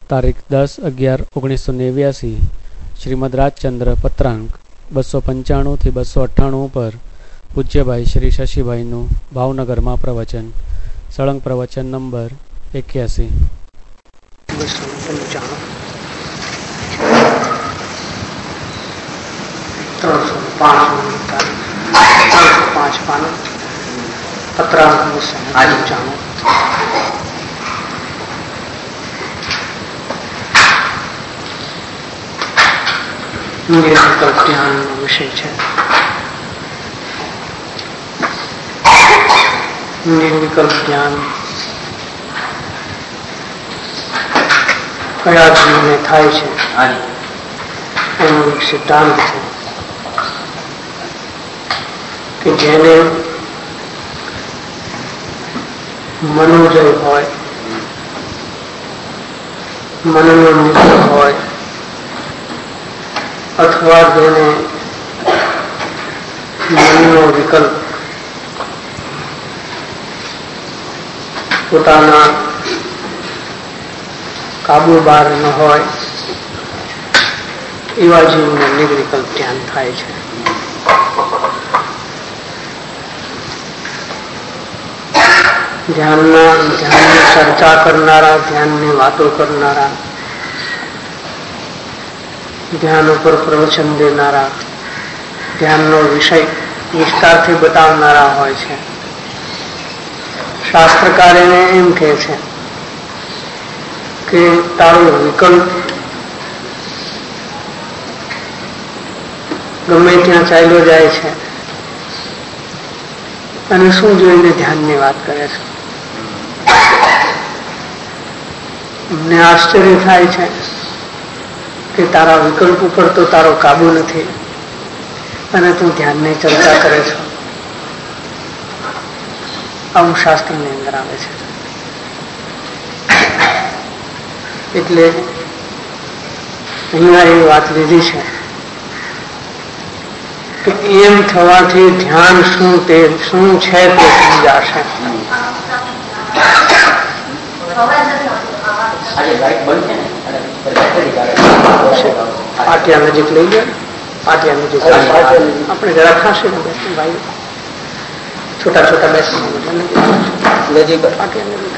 તારીખ 10/11/1989 શ્રીમદ રાજચંદ્ર પત્રાંક 295 થી 298 પર પૂજ્યભાઈ શ્રી શશીભાઈનું ભાવનગરમાં પ્રવચન. સળંગ પ્રવચન નંબર 81. ધ્યાનનો વિષય છે. નિર્વિકલ્પ ધ્યાન કયા જીવને થાય છે એનો એક સિદ્ધાંત છે કે જેને મનોજય હોય, મનનો નિગ્રહ હોય, અથવા જેને મનનો વિકલ્પ પોતાના કાબુ બહાર ન હોય એવા જીવને નિર્વિકલ્પ ધ્યાન થાય છે. ધ્યાનની ચર્ચા કરનારા, ધ્યાનની વાતો કરનારા, ધ્યાન ઉપર પ્રવચન દેનારા, ધ્યાનનો વિષય વિસ્તારથી બતાવનારા હોય છે. શાસ્ત્રકાર એને એમ કહે છે કે તારો વિકલ્પ ગમે ત્યાં ચાલ્યો જાય છે અને શું જોઈને ધ્યાનની વાત કરે છે. અમને આશ્ચર્ય થાય છે કે તારા વિકલ્પ ઉપર તો તારો કાબુ નથી અને તું ધ્યાનની ચર્ચા કરે છો. આવું શાસ્ત્રની અંદર આવે છે. એટલે અહીંયા એ વાત લીધી છે કે એમ થવાથી ધ્યાન શું છે તે સમજાશે. પાટિયા નજીક લઈ ગયા, પાટિયા નજીક આપણે જરા ખાશે ને ભાઈ, છોટા છોટા બેસી નજીક પાટિયા નજીક.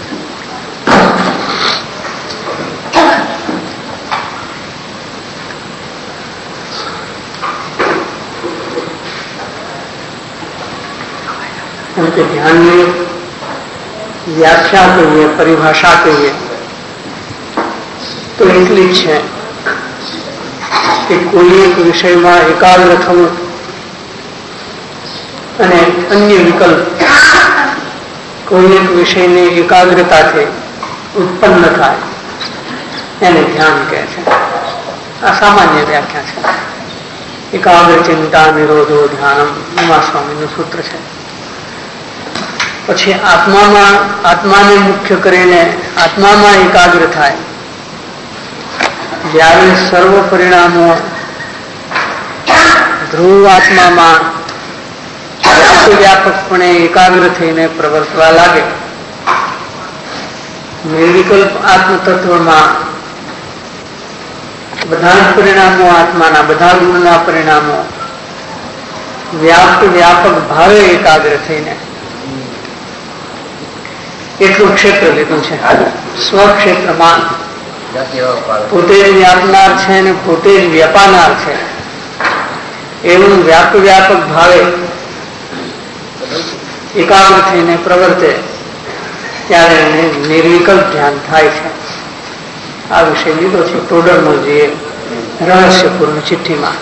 કે ધ્યાનની વ્યાખ્યા કહીએ, પરિભાષા કહીએ તો એટલી જ છે કે કોઈ એક વિષયમાં એકાગ્ર થવું અને અન્ય વિકલ્પ કોઈ એક વિષયની એકાગ્રતાથી ઉત્પન્ન થાય એને ધ્યાન કહે છે. આ સામાન્ય વ્યાખ્યા છે. એકાગ્ર ચિંતા નિરોધો ધ્યાનમ એમાં સ્વામીનું સૂત્ર છે. પછી આત્માને મુખ્ય કરીને આત્મામાં એકાગ્ર થાય જ્યારે સર્વ પરિણામો ધ્રુવ આત્મામાં વ્યાપકપણે એકાગ્ર થઈને પ્રવર્તવા લાગે. નિર્વિકલ્પ આત્મતત્વમાં બધા જ પરિણામો આત્માના, બધા ગુણના પરિણામો વ્યાપક ભાવે એકાગ્ર થઈને એટલું ક્ષેત્ર લીધું છે. સ્વક્ષેત્રમાં પોતે જ વ્યાપનાર છે અને પોતે જ વ્યાપાનાર છે એવું વ્યાપક ભાવે એકાગ્ર થઈને પ્રવર્તે ત્યારે એને નિર્વિકલ્પ ધ્યાન થાય છે. આ વિષય લીધો છે ટોડરમલજીએ રહસ્યપૂર્ણ ચિઠ્ઠીમાં.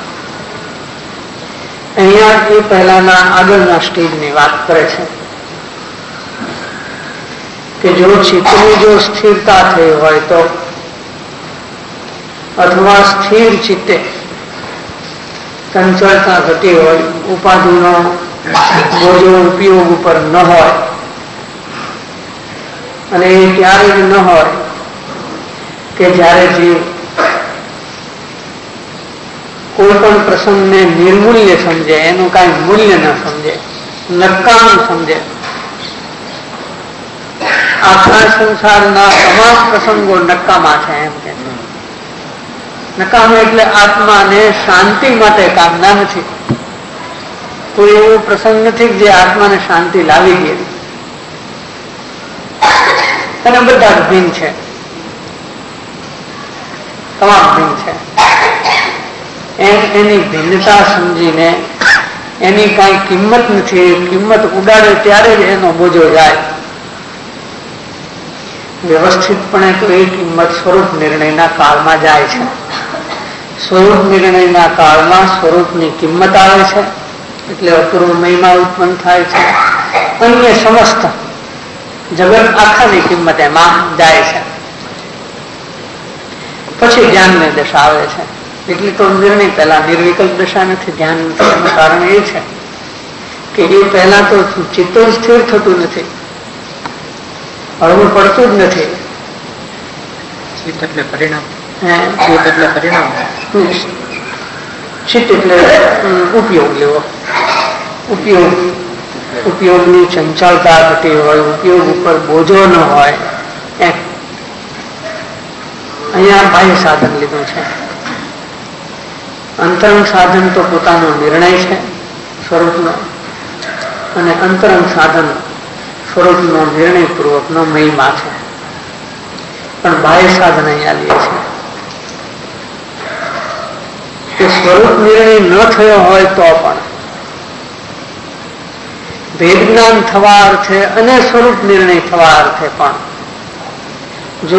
અહીંયા એ પહેલાના આગળના સ્ટેજની વાત કરે છે કે જો ચિત્તની જો સ્થિરતા થઈ હોય તો, અથવા સ્થિર ચિત્તે ચંચળતા ઘટી હોય, ઉપાધિનો બોજો ઉપયોગ ઉપર ન હોય અને એ ત્યારે જ ન હોય કે જ્યારે જીવ કોઈ પણ પ્રસંગને નિર્મૂલ્ય સમજે, એનું કાંઈ મૂલ્ય ન સમજે, નકામ સમજે. આખા સંસારના તમામ પ્રસંગો નકામા છે એમ કે છે. નકામા એટલે આત્માને શાંતિ માટે કામના નથી. કોઈ એવો પ્રસંગ નથી જે આત્માને શાંતિ લાવી દે. અને બધા ભિન્ન છે, તમામ ભિન્ન છે. એની ભિન્નતા સમજીને એની કઈ કિંમત નથી. કિંમત ઉડાડે ત્યારે જ એનો બોજો જાય. વ્યવસ્થિતપણે તો એ કિંમત સ્વરૂપ નિર્ણયના કાળમાં જાય છે. સ્વરૂપ નિર્ણયના કાળમાં સ્વરૂપની કિંમત આવે છે, એટલે અપૂર્વ મહિમા ઉત્પન્ન થાય છે. અન્ય સમસ્ત જગત આખાની કિંમત એમાં જાય છે. પછી ધ્યાનની દશા આવે છે. એટલે તો નિર્ણય પહેલા નિર્વિકલ્પ દશા નથી. ધ્યાન એનું કારણ એ છે કે એ પહેલા તો ચિત્ત સ્થિર થતું નથી, હળવું પડતું જ નથી. ચિત્ત એટલે પરિણામ. ચિત્ત એટલે પરિણામ. ચિત્ત એટલે ઉપયોગ લેવો. ઉપયોગની ચંચળતા ઘટી હોય, ઉપયોગ ઉપર બોજો ન હોય. અહીંયા બાહ્ય સાધન લીધું છે. અંતરંગ સાધન તો પોતાનો નિર્ણય છે સ્વરૂપનો, અને અંતરંગ સાધન સ્વરૂપનો નિર્ણયપૂર્વકનો મહિમા છે. પણ બાહ્ય સાધન અહીંયા લે છે કે સ્વરૂપ નિર્ણય ન થયો હોય તો પણ ભેદ જ્ઞાન થવા અર્થે અને સ્વરૂપ નિર્ણય થવા અર્થે પણ જો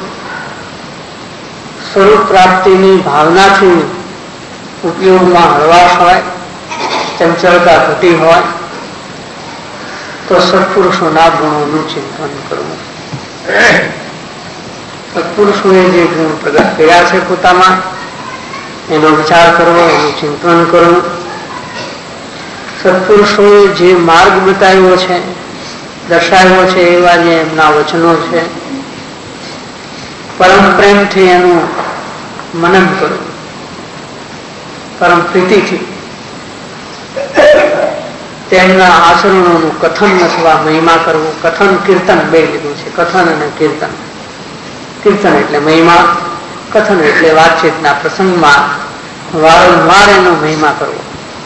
સ્વરૂપ પ્રાપ્તિની ભાવનાથી ઉપયોગમાં હળવાશ હોય, ચંચળતા ઘટી હોય, તો સત્પુરુષોના ગુણોનું ચિંતન કરવું. સત્પુરુષોએ જે ગુણ પ્રગટ કર્યા છે પોતામાં, એનો વિચાર કરવો, એનું ચિંતન કરવું. સત્પુરુષોએ જે માર્ગ બતાવ્યો છે, દર્શાવ્યો છે, એવા જે એમના વચનો છે, પરમ પ્રેમથી એનું મનન કરવું, પરમ પ્રીતિથી તેમના આચરણોનું કથન અથવા મહિમા કરવું. કથન કીર્તન બે લીધું છે, કથન અને કીર્તન. કીર્તન એટલે મહિમા, કથન એટલે વાતચીતના પ્રસંગમાં વારંવાર એનો મહિમા કરવો.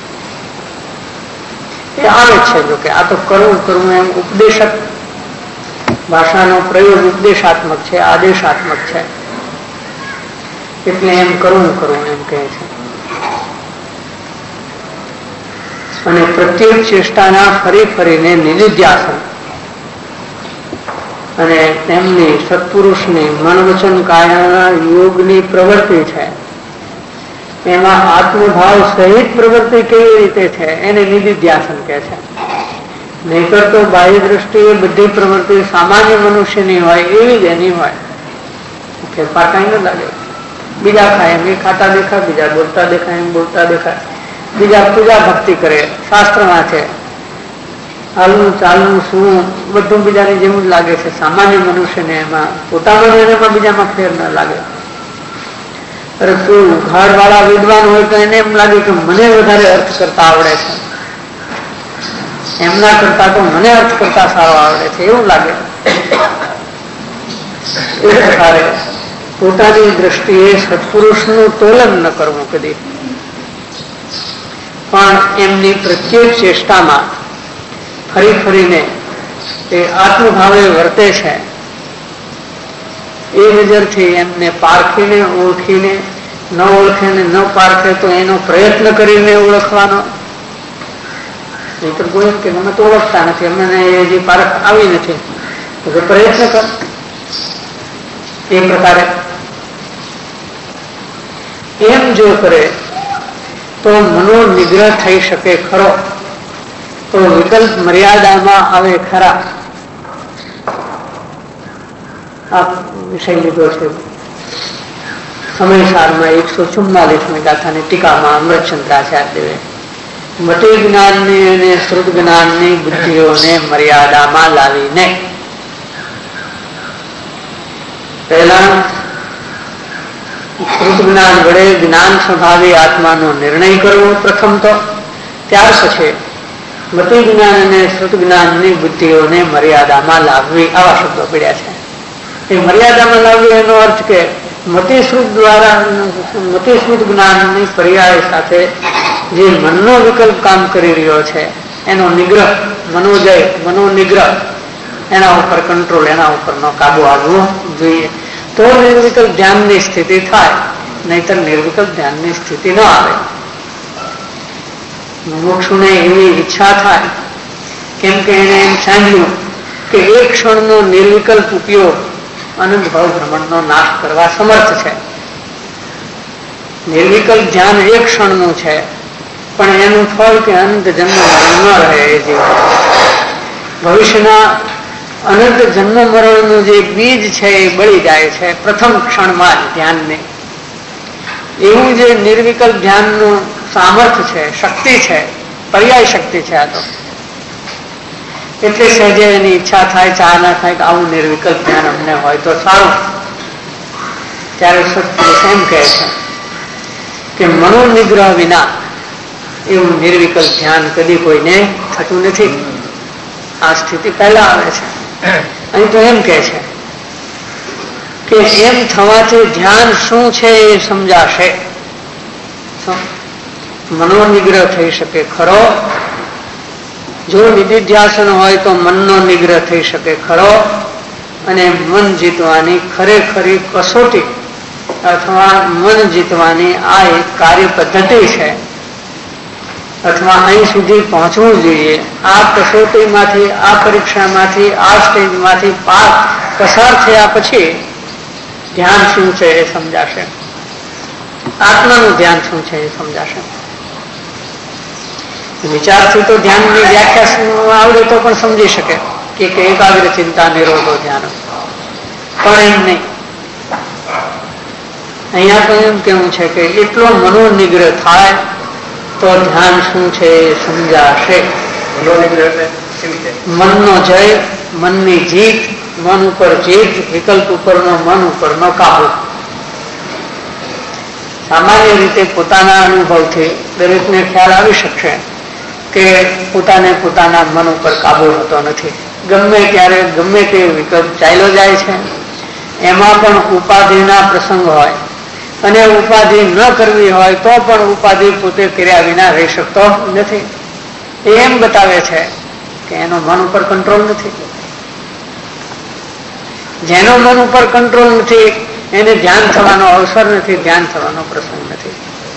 એ આવે છે. જો કે આ તો કરવું એમ ઉપદેશક ભાષાનો પ્રયોગ ઉપદેશાત્મક છે, આદેશાત્મક છે. એટલે એમ કરવું એમ કહે છે. અને પ્રત્યેક ચેષ્ટાના ફરીને નિધિધ્યાસન અને તેમની સત્પુરુષની મન વચન કાયાના યોગની પ્રવૃત્તિ છે, એમાં આત્મભાવ સહિત પ્રવૃત્તિ કેવી રીતે છે એને નિધિધ્યાસન કહે છે. નહીતર તો બાહ્ય દ્રષ્ટિએ બધી પ્રવૃત્તિ સામાન્ય મનુષ્યની હોય એવી જ એની હોય, ફેરફાર કઈ ન લાગે. બીજા ખાય એમ એ ખાતા દેખાય, બીજા બોલતા દેખાય એમ બોલતા દેખાય, બીજા પૂજા ભક્તિ કરે, શાસ્ત્ર વાંચે, હાલનું ચાલનું શું બધું બીજાની જેવું જ લાગે છે. સામાન્ય મનુષ્યને એમાં પોતામાં એનામાં બીજામાં ફેર ન લાગે. અરે તું ઘાડ વાળા વિદ્વાન હોય તો એને એમ લાગે કે મને વધારે અર્થ કરતા આવડે છે, એમના કરતા તો મને અર્થ કરતા સારો આવડે છે એવું લાગે. એ પ્રકારે પોતાની દ્રષ્ટિએ સત્પુરુષનું તોલન ન કરવું કદી, પણ એમની પ્રત્યેક ચેષ્ટામાં ફરીને એ આત્મભાવે વર્તે છે એ નજરથી એમને પારખીને, ઓળખીને, ન ઓળખે ને ન પારખે તો એનો પ્રયત્ન કરીને ઓળખવાનો. નહીતર કોઈ એમ કે અમે તો ઓળખતા નથી, અમને હજી પારખ આવી નથી, તો પ્રયત્ન કર. એ પ્રકારે એમ જો કરે તો મનોનિગ્રહ થઈ શકે ખરો, તો વિકલ્પ મર્યાદામાં આવે ખરા. આ વિષય લીધો છે સમયસારમાં 144મી ગાથાની ટીકામાં અમૃતચંદ્રાચાર્ય દેવે. મટી જ્ઞાનની અને શ્રુત જ્ઞાનની બુદ્ધિઓને મર્યાદામાં લાવીને પહેલા શ્રુત જ્ઞાન વડે જ્ઞાન સ્વભાવી આત્માનો નિર્ણય કરવો પ્રથમ તો, ત્યાર પછી મતિ જ્ઞાન અને શ્રુત જ્ઞાનની બુદ્ધિઓને મર્યાદામાં લાવવી, આવા શબ્દો પડ્યા છે. એ મર્યાદામાં લાવવી એનો અર્થ કે મતિશ્રુત દ્વારા, મતિશ્રુત જ્ઞાનની પર્યાય સાથે જે મનનો વિકલ્પ કામ કરી રહ્યો છે એનો નિગ્રહ, મનોજય, મનોનિગ્રહ, એના ઉપર કંટ્રોલ, એના ઉપરનો કાબુ આવવો જોઈએ. તો નિર્વિકલ્પ ધ્યાનની સ્થિતિ થાય, નહીતર નિર્વિકલ્પ ધ્યાનની સ્થિતિ ન આવે. મોક્ષને એવી ઈચ્છા થાય, કેમ કે એને એમ સાંભળ્યું કે એક ક્ષણનો નિર્વિકલ્પ ઉપયોગ અનંત ભાવ ભ્રમણનો નાશ કરવા સમર્થ છે. નિર્વિકલ્પ ધ્યાન એક ક્ષણનું છે, પણ એનું ફળ કે અનંત જન્મ ન રહે. એ જીવન ભવિષ્યના અનંત જન્મ મરણનું જે બીજ છે એ બળી જાય છે પ્રથમ ક્ષણમાં જ ધ્યાનને. એવું જે નિર્વિકલ્પ ધ્યાનનું સામર્થ્ય છે, શક્તિ છે, પર્યાય શક્તિ છે આ તો. એટલે સહેજે એની ઈચ્છા થાય, ચા ના થાય કે આવું નિર્વિકલ્પ ધ્યાન અમને હોય તો સારું. ત્યારે સત્પુરુષ એમ કહે છે કે મનોનિગ્રહ વિના એવું નિર્વિકલ્પ ધ્યાન કદી કોઈને થતું નથી. આ સ્થિતિ પહેલા આવે છે. અહીં તો એમ કે છે કે એમ થવાથી ધ્યાન શું છે એ સમજાશે. મનોનિગ્રહ થઈ શકે ખરો. જો નિધિધ્યાસન હોય તો મનનો નિગ્રહ થઈ શકે ખરો. અને મન જીતવાની ખરેખરી કસોટી અથવા મન જીતવાની આ એક કાર્ય પદ્ધતિ છે, અથવા અહીં સુધી પહોંચવું જોઈએ. આ કસોટીમાંથી, આ પરીક્ષામાંથી, આ સ્ટેજમાંથી પસાર થયા પછી ધ્યાન શું છે એ સમજાશે. આત્માનું ધ્યાન શું છે એ સમજાશે. વિચારથી તો ધ્યાનની વ્યાખ્યા આવડે તો પણ સમજી શકે કે એકાગ્ર ચિંતા નિરોધો ધ્યાન, પણ એમ નહીં. અહીંયા તો એમ કેવું છે કે એટલો મનોનિગ્રહ થાય તો ધ્યાન શું છે એ સમજાશે. મનનો જય, મનની જીત, મન ઉપર જીત, વિકલ્પ ઉપરનો, મન ઉપરનો કાબુ. સામાન્ય રીતે પોતાના અનુભવથી દરેકને ખ્યાલ આવી શકશે કે પોતાને પોતાના મન ઉપર કાબુ હોતો નથી. ગમે ત્યારે ગમે તે વિકલ્પ ચાલ્યો જાય છે. એમાં પણ ઉપાધિના પ્રસંગ હોય, અને ઉપાધિ ન કરવી હોય તો પણ ઉપાધિ પોતે કર્યા વિના રહી શકતો નથી. એમ બતાવે છે કે એનો મન ઉપર કંટ્રોલ નથી. જેનો મન ઉપર કંટ્રોલ નથી એને ધ્યાન થવાનો અવસર નથી, ધ્યાન થવાનો પ્રસંગ નથી.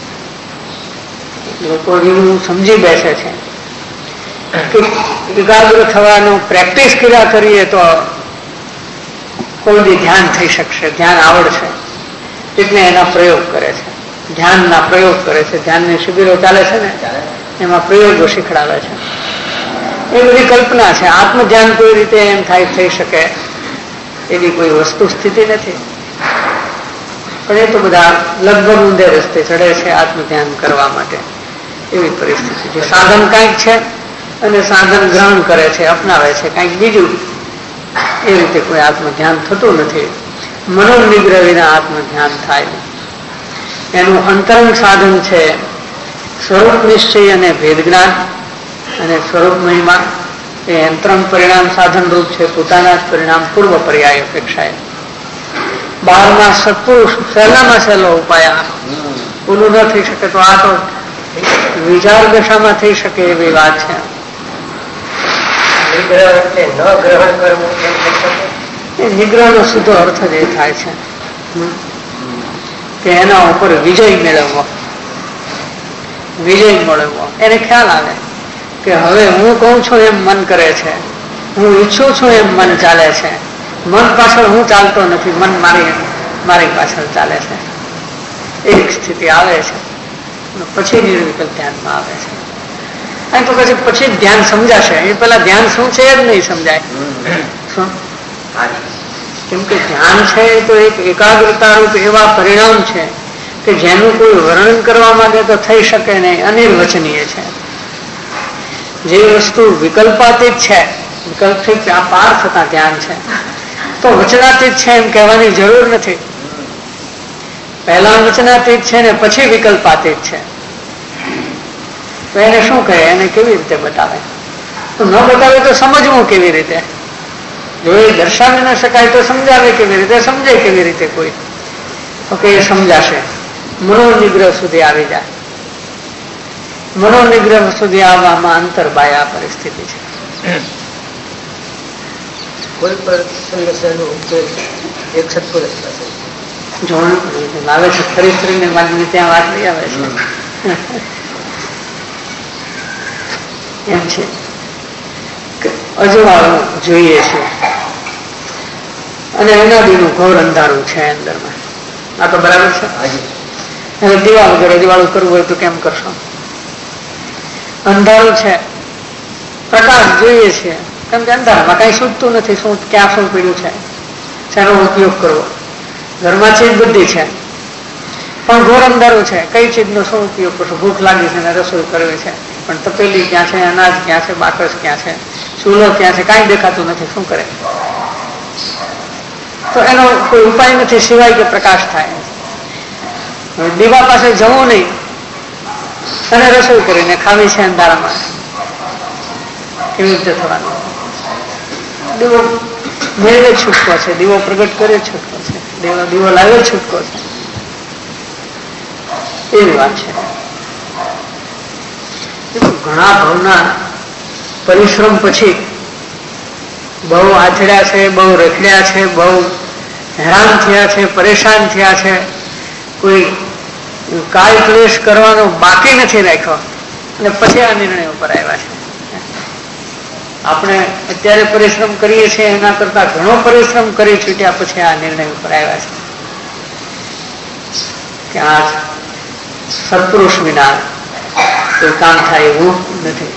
લોકો એવું સમજી બેસે છે કે એકાગ્ર થવાનો પ્રેક્ટિસ કર્યા કરીએ તો કોઈ બી ધ્યાન થઈ શકશે, ધ્યાન આવડશે. એટલે એના પ્રયોગ કરે છે, ધ્યાનના પ્રયોગ કરે છે. ધ્યાનની શિબિરો ચાલે છે ને, એમાં પ્રયોગો શીખડાવે છે. એ બધી કલ્પના છે. આત્મ ધ્યાન કોઈ રીતે એમ થાય થઈ શકે એવી કોઈ વસ્તુ સ્થિતિ નથી. પણ એ તો બધા લગભગ ઊંધે રસ્તે ચડે છે આત્મ ધ્યાન કરવા માટે. એવી પરિસ્થિતિ છે. સાધન કંઈક છે અને સાધન ગ્રહણ કરે છે, અપનાવે છે કંઈક બીજું. એ રીતે કોઈ આત્મ ધ્યાન થતું નથી. મનોનિગ્રહ વિના આત્મ ધ્યાન થાય. એનું અંતરંગ સાધન છે સ્વરૂપ નિશ્ચય અને ભેદ જ્ઞાન અને સ્વરૂપ મહિમા. એ અંતરંગ પરિણામ સાધન રૂપ છે, પોતાના જ પરિણામ પૂર્વ પર્યાય અપેક્ષાએ. બહારના સત્પુરુષ સહેલામાં સહેલો ઉપાય ઓલું ન થઈ શકે તો આ તો વિચાર દશામાં થઈ શકે એવી વાત છે. નિગ્રહનો સીધો અર્થ જ એ થાય છે કે એના ઉપર વિજય મેળવવો, વિજય મેળવવો. એને ખ્યાલ આવે કે હવે હું કહું છું એમ મન કરે છે, હું ઈચ્છું છું એમ મન ચાલે છે. મન પાછળ હું ચાલતો નથી, મન મારી પાછળ ચાલે છે. એક સ્થિતિ આવે છે, પછી નિર્વિકલ્પ ધ્યાનમાં આવે છે. અને તો પછી ધ્યાન સમજાશે. એ પેલા ધ્યાન શું છે એ જ નહીં સમજાય. શું? કેમ કે ધ્યાન છે એ તો એક એકાગ્રતા રૂપ એવા પરિણામ છે કે જેનું કોઈ વર્ણન કરવા માંગે તો થઈ શકે નહીં, અનિર્વચનીય છે. જે વસ્તુ વિકલ્પાતીત છે, વિકલ્પથી પાર થતા ધ્યાન છે, તો વચનાતીત છે એમ કહેવાની જરૂર નથી. પહેલા વચનાતીત છે ને પછી વિકલ્પાતીત છે. તો એને શું કહે, એને કેવી રીતે બતાવે? તો ન બતાવે તો સમજવું કેવી રીતે? જો એ દર્શાવી ન શકાય તો સમજાવે કેવી રીતે? સમજે કેવી રીતે કોઈ? તો કે એ સમજાશે. મનોનિગ્રહ સુધી આવી જાય. મનોનિગ્રહ સુધી આવવામાં અંતરબાહ્ય પરિસ્થિતિ છે. કોઈ પણ સમસ્યાનો ઉકેલ એક સત્પુરુષ પાસે જોવાનું આવે છે. ફરી ફરીને મારી ત્યાં વાત લઈ આવે છે. એમ છે કે અજવાળું જોઈએ છે અને અનાદિનું ઘોર અંધારું છે અંદરમાં. આ તો બરાબર છે. હવે દીવા વગર અજવાળું કરવું હોય તો કેમ કરશો? અંધારું છે, પ્રકાશ જોઈએ છે, કેમ કે અંધારામાં કઈ સૂચતું નથી. શું ક્યાં શું પીડ્યું છે, શેનો ઉપયોગ કરવો? ઘરમાં ચીજ બધી છે પણ ઘોર અંધારું છે. કઈ ચીજનો શું ઉપયોગ કરશો? ભૂખ લાગી છે ને રસોઈ કરવી છે, પણ તપેલી ક્યાં છે, અનાજ ક્યાં છે, બાકસ ક્યાં છે, ચૂલો ક્યાં છે, કાંઈ દેખાતું નથી. શું કરે? તો એનો કોઈ ઉપાય નથી સિવાય કે પ્રકાશ થાય. દીવા પાસે જવું નહીં અને રસોઈ કરીને ખાવી છે અંધારામાં, કેવી રીતે થવાનું? દીવો મેળવે છૂટકો છે, દીવો પ્રગટ કરે છૂટકો છે, દીવો લાવે છૂટકો છે. એવી વાત છે. ઘણા ભાવના પરિશ્રમ પછી બહુ આચડ્યા છે, બહુ રખડ્યા છે, બહુ હેરાન થયા છે, પરેશાન થયા છે, કોઈ કાય ક્લેશ કરવાનો બાકી નથી રાખ્યો અને પછી આ નિર્ણય ઉપર આવ્યા છે. આપણે અત્યારે પરિશ્રમ કરીએ છીએ એના કરતા ઘણો પરિશ્રમ કરી છૂટ્યા પછી આ નિર્ણય ઉપર આવ્યા છે કે આ સત્પુરુષ વિના કોઈ કામ થાય એવું નથી.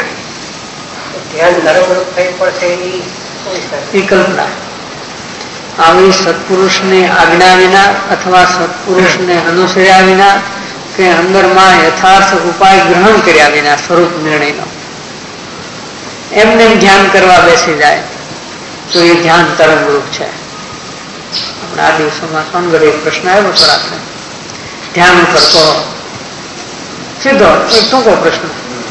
એ કલ્પના આવી સત્પુરુષની આજ્ઞા વિના અથવા સત્પુરુષને અનુસર્યા વિના કે અંદરમાં યથાર્થ ઉપાય ગ્રહણ કર્યા વિના સ્વરૂપ નિર્ણયનો એમને ધ્યાન કરવા બેસી જાય તો એ ધ્યાન તરંગરૂપ છે. આપણા આ દિવસોમાં સોનગઢ એક પ્રશ્ન આવ્યો હતો આપણે ધ્યાન ઉપર કહો, સીધો એક ટૂંકો પ્રશ્ન,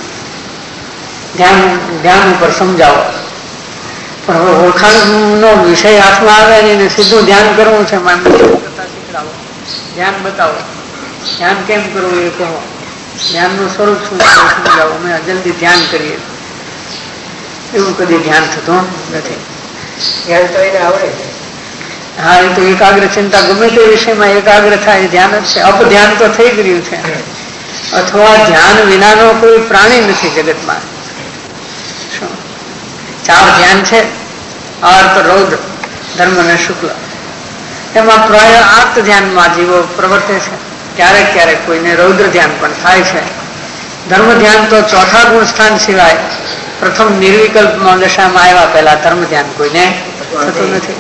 ધ્યાન ઉપર સમજાવો. પણ હવે ઓળખાણનો વિષય હાથમાં આવે ને સીધું ધ્યાન કરવું છે, કરતા શીખડાવો, ધ્યાન બતાવો, ધ્યાન કેમ કરવું એ કહો, ધ્યાનનું સ્વરૂપ શું છે સમજાવો, અમે જલ્દી ધ્યાન કરીએ. એવું કદી ધ્યાન થતું નથી. ધ્યાન તો એને આવડે છે. હા, એ તો એકાગ્ર ચિંતા ગમે તે વિષયમાં એકાગ્ર થાય ધ્યાન જ છે. અપધ્યાન તો થઈ ગયું છે. અથવા ધ્યાન વિનાનો કોઈ પ્રાણી નથી જગતમાં. શું 4 ધ્યાન છે? અર્થ, રૌદ્ર, ધર્મ અને શુક્લ. એમાં પ્રાય આર્ત ધ્યાનમાં જીવો પ્રવર્તે છે. ક્યારેક ક્યારેક કોઈને રૌદ્ર ધ્યાન પણ થાય છે. ધર્મ ધ્યાન તો ચોથા ગુણ સ્થાન સિવાય પ્રથમ નિર્વિકલ્પમાં દશામાં આવ્યા પહેલા ધર્મ ધ્યાન કોઈને થતું નથી.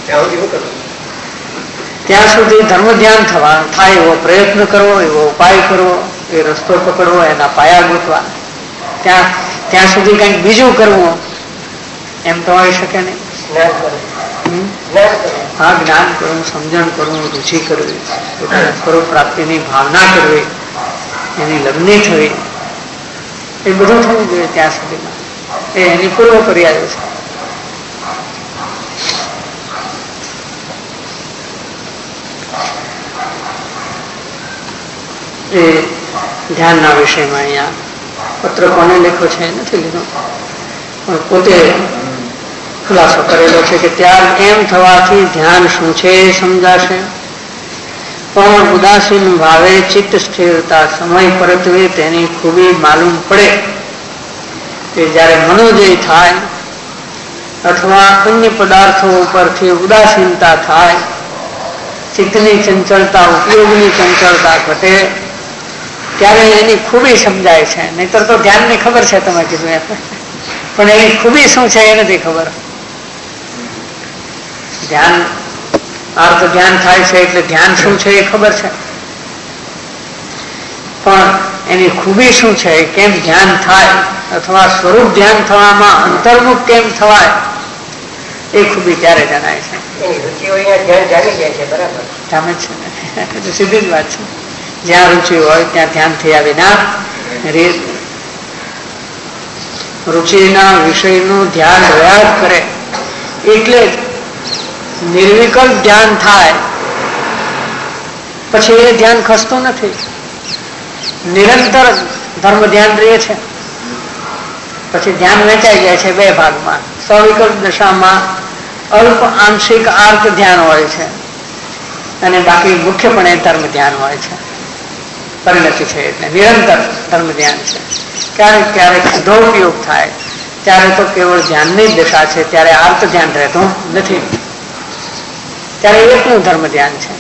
ત્યાં સુધી ધર્મ ધ્યાન થાય એવો પ્રયત્ન કરવો, એવો ઉપાય કરવો, એ રસ્તો પકડવો, એના પાયા ગોતવા, ત્યાં સુધી કંઈક બીજું કરવું એમ તો હોઈ શકે નહીં. હા, જ્ઞાન કરવું, સમજણ કરવું, રુચિ કરવી, સ્વરૂપ પ્રાપ્તિની ભાવના કરવી, એની લગ્ની થવી, એ બધું થવું જોઈએ ત્યાં સુધીમાં. એ એની પૂર્વ પર્યાય છે. એ ધ્યાનના વિષયમાં અહીંયા પત્ર કોને લખ્યો છે એ નથી લીધો, પણ પોતે ખુલાસો કરેલો છે કે ત્યાગ એમ થવાથી ધ્યાન શું છે એ સમજાશે. પણ ઉદાસીન ભાવે ચિત્ત સ્થિરતા સમય પરત્વે તેની ખૂબી માલુમ પડે કે જ્યારે મનોદય થાય અથવા અન્ય પદાર્થો ઉપરથી ઉદાસીનતા થાય, ચિત્તની ચંચળતા, ઉપયોગની ચંચળતા ઘટે, ત્યારે એની ખૂબી સમજાય છે. નહીતર તો ધ્યાનની ખબર છે, તમે કીધું એમ, પણ એની ખૂબી શું છે એ નથી ખબર. ધ્યાન અર્થ ધ્યાન થાય છે એટલે ધ્યાન શું છે એ ખબર છે, પણ એની ખૂબી શું છે, કેમ ધ્યાન થાય અથવા સ્વરૂપ ધ્યાન થવામાં અંતર્મુખ કેમ થવાય એ ખૂબી ત્યારે જણાય છે. જામે છે ને, સીધી જ વાત છે. જ્યાં રુચિ હોય ત્યાં ધ્યાન થયા વિના રુચિના વિષયનું ધ્યાન રહ્યા જ કરે. એટલે જ નિર્વિકલ્પ ધ્યાન થાય પછી એ ધ્યાન ખસતું નથી, નિરંતર ધર્મ ધ્યાન રહે છે. પછી ધ્યાન વેચાઈ જાય છે બે ભાગમાં. સવિકલ્પ દશામાં અલ્પ આંશિક આર્ત ધ્યાન હોય છે અને બાકી મુખ્યપણે ધર્મ ધ્યાન હોય છે. પરિણતિ છે એટલે નિરંતર ધર્મ ધ્યાન છે. ક્યારેક ક્યારેક સીધો ઉપયોગ થાય ત્યારે તો કેવળ ધ્યાનની જ દશા છે, ત્યારે આર્ત ધ્યાન રહેતું નથી, ત્યારે એકનું ધર્મ ધ્યાન છે.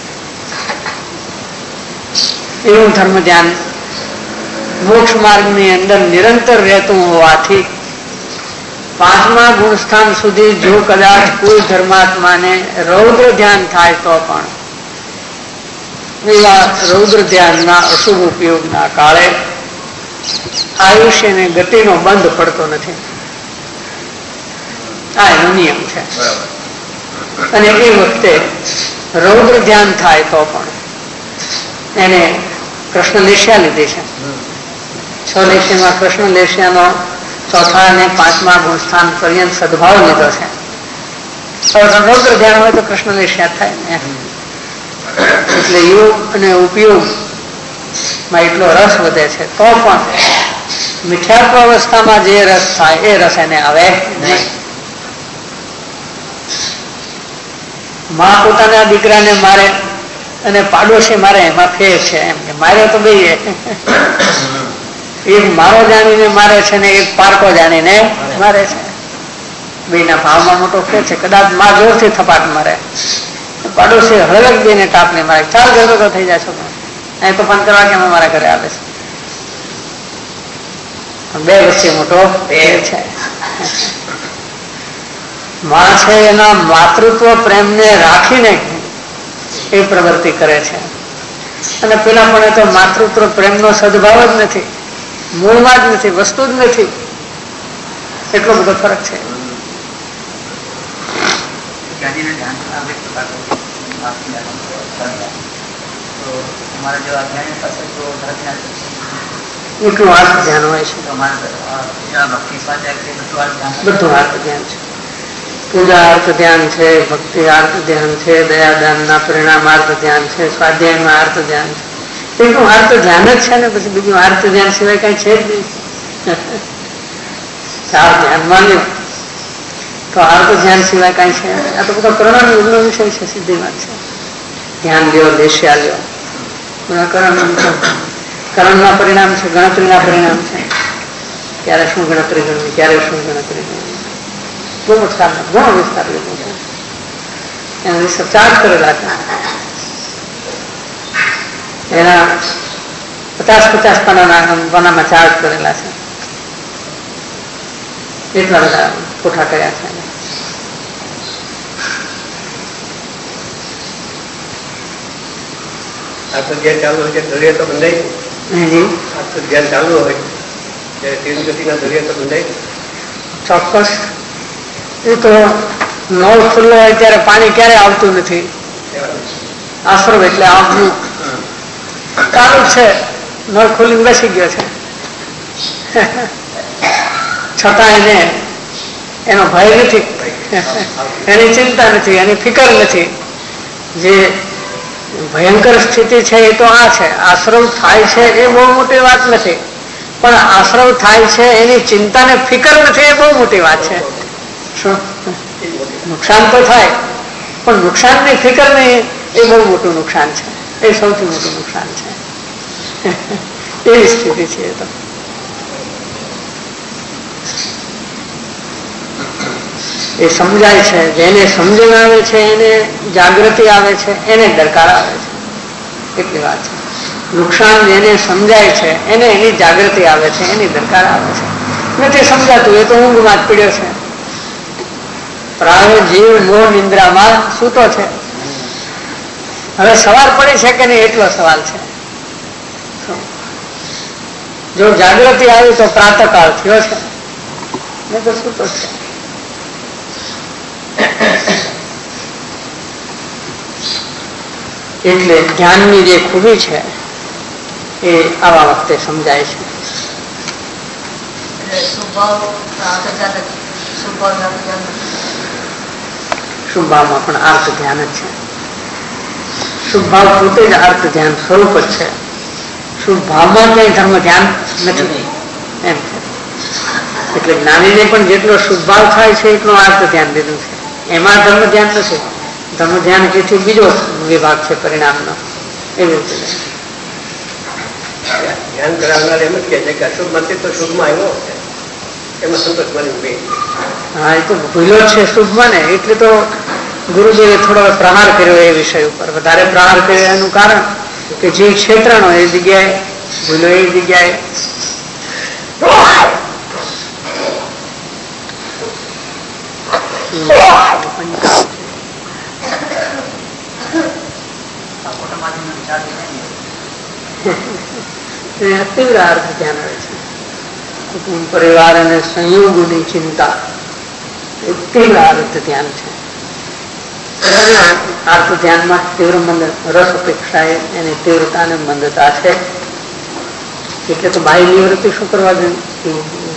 એવું ધર્મ ધ્યાન મોક્ષ માર્ગની અંદર નિરંતર રહેતું હોવાથી પાંચમા ગુણસ્થાન સુધી જો કદાચ કોઈ ધર્માત્માને રૌદ્ર ધ્યાન થાય તો પણ એવા રૌદ્ર ધ્યાનના અશુભ ઉપયોગના કાળે આયુષ્યને ગતિનો બંધ પડતો નથી. આ એનો નિયમ છે. અને એ વખતે રૌદ્ર ધ્યાન થાય તો પણ એને કૃષ્ણ લેશિયા લીધી છે. 6 લેશિયામાં કૃષ્ણ લેશિયાનો ચોથા અને પાંચમા ગુણસ્થાન પર્યંત સદભાવ લીધો છે. રૌદ્ર ધ્યાન હોય તો કૃષ્ણ લેશિયા થાય ને. એટલે યોગ અને ઉપયોગમાં એટલો રસ વધે છે તો પણ મિથ્યાત્વ અવસ્થામાં જે રસ થાય એ રસ એને આવે નહીં. માં પોતાના દીકરાને મારે અને પાડોશી મારે એમાં ફેર છે. એમ કે મારે તો બે એક મારો જાણીને મારે છે ને એક પારકો જાણીને મારે છે. બેના ભાવમાં મોટો ફેર છે. કદાચ માં જોરથી થપાટ મારે, પાડોશી હળવક દઈને ટાપને મારે, ચાલ ઝઘડો થઈ જાય છો અહીં તો 15 વાગ્યામાં મારા ઘરે આવે છે. બે વચ્ચે મોટો ફેર છે. માં છે એના માતૃત્વ પ્રેમને રાખીને એ પ્રવૃત્તિ કરે છે અને પેલા પણ તો માતૃત્વ પ્રેમનો સદભાવ જ નથી, મૂળમાં જ નથી, વસ્તુ જ નથી. એટલો બધો ફરક છે. એટલું આર્થ ધ્યાન હોય છે. બધું આર્થ ધ્યાન છે. પૂજા અર્થ ધ્યાન છે, ભક્તિ અર્થ ધ્યાન છે, દયાદાન ના પરિણામ અર્થ ધ્યાન છે, સ્વાધ્યાયમાં અર્થ ધ્યાન છે. એટલું અર્થ ધ્યાન જ છે ને, પછી બીજું અર્થ ધ્યાન સિવાય કઈ છે જ નહીં. ચાર ધ્યાનમાં લ્યો તો અર્થ ધ્યાન સિવાય કઈ છે. આ તો બધો કરણ યુગનો વિષય છે, સીધી વાત છે. ધ્યાન લ્યો, લેશિયા લ્યો, કરણના પરિણામ છે, ગણતરીના પરિણામ છે. ક્યારે શું ગણતરી કરવી, ક્યારે શું ગણતરી કરવી, ઘણો વિસ્તાર લીધો છે. એના રિસર્ચ ચાર્જ કરેલા છે. એના 50 પાનામાં ચાર્જ કરેલા છે. એટલા બધા કોઠા કર્યા છે. ધ્યાન ચાલુ હોય દરિયા તો બંધાય. ધ્યાન ચાલુ હોય તીર્થગતિના દરિયા તો બંધાય. ચોક્કસ. એ તો નળ ખુલ્લો હોય ત્યારે પાણી ક્યારે આવતું નથી. આશ્રમ એટલે આવતું ચાલુ છે. નળ ખુલ્લી બેસી ગયો છે છતાં એને એનો ભય નથી, એની ચિંતા નથી, એની ફિકર નથી. જે ભયંકર સ્થિતિ છે એ તો આ છે. આશ્રવ થાય છે એ બહુ મોટી વાત નથી, પણ આશ્રવ થાય છે એની ચિંતા ને ફિકર નથી એ બહુ મોટી વાત છે. શું નુકસાન તો થાય પણ નુકસાનની ફિકર નહીં એ બહુ મોટું નુકસાન છે. એ સૌથી મોટું નુકસાન છે. એવી સ્થિતિ છે. એ તો એ સમજાય છે. જેને સમજણ આવે છે, એને જાગૃતિ આવે છે, એને દરકાર આવે છે. એટલી વાત છે. નુકસાન જેને સમજાય છે એને એની જાગૃતિ આવે છે, એની દરકાર આવે છે. નથી સમજાતું એ તો ઊંઘમાં જ પીડ્યો છે. પ્રાણ જીવ મોહ નિંદ્રામાં સૂતો છે. હવે સવાર પડી છે કે નહીં એટલો સવાલ છે. જો જાગૃતિ આવી તો પ્રાતકાળ થયો છે, નહીં તો સૂતો છે. એટલે ધ્યાનની જે ખૂબી છે એ આવા વખતે સમજાય છે. શુભ ભાવમાં પણ આર્થ ધ્યાન જ છે. શુભ ભાવ પોતે જ આર્થ ધ્યાન સ્વરૂપ જ છે. શુભ ભાવમાં કઈ ધર્મ ધ્યાન નથી એમ છે. એટલે જ્ઞાનીને પણ જેટલો શુભ ભાવ થાય છે એટલો આર્થ ધ્યાન દીધું છે. એમાં ધર્મ ધ્યાન નથી. ધર્મ ધ્યાન જેથી બીજો વિભાગ છે પરિણામનો. એવી રીતે ધ્યાન કરાવનાર એમ જ કહે છે કે અશુભમાંથી તો શુભમાં આવ્યો એમાં સંતોષ માની. હા, એ તો ભૂલો છે શુભમાં ને, એટલે તો ગુરુદેવે થોડો પ્રહાર કર્યો એ વિષય ઉપર. વધારે પ્રહાર કર્યો એનું કારણ કે જે ક્ષેત્રનો એ જગ્યાએ ભૂલો એ જગ્યાએ તીવ્ર અર્થ ધ્યાન હોય છે. કુટુંબ પરિવાર અને સંયોગોની ચિંતા એ તીવ્ર અર્થ ધ્યાન છે. અર્થ ધ્યાનમાં તીવ્ર મંદ રસ અપેક્ષા એની તીવ્રતા અને મંદતા છે. એટલે તો બાહ્ય નિવૃત્તિ શું કરવા જોઈએ?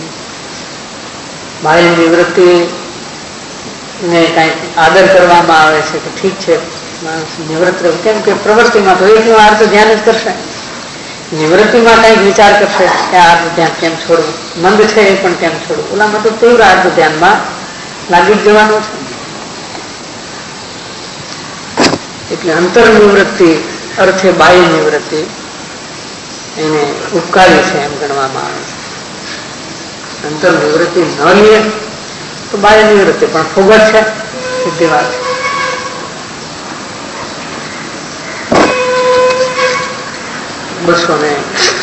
બાહ્ય નિવૃત્તિ ને કઈક આદર કરવામાં આવે છે કે ઠીક છે માણસ નિવૃત્ત રહ્યું, કેમ કે પ્રવૃત્તિમાં તો એકનો અર્થ ધ્યાન જ કરશે. નિવૃત્તિમાં કઈક વિચાર કરશે કે આ અર્થ ધ્યાન કેમ છોડવું, મંદ છે એ પણ કેમ છોડવું. ઓલામાં તો તીવ્ર અર્થ ધ્યાનમાં લાગી જ જવાનું છે. એટલે અંતર નિવૃત્તિ અર્થે બાહ્ય નિવૃત્તિ એને ઉપકારી છે એમ ગણવામાં આવે છે. અંતર નિવૃત્તિ ન લે તો બાહ્ય નિવૃત્તિ પણ ફોગટ છે, સીધી વાત છે. બસો ને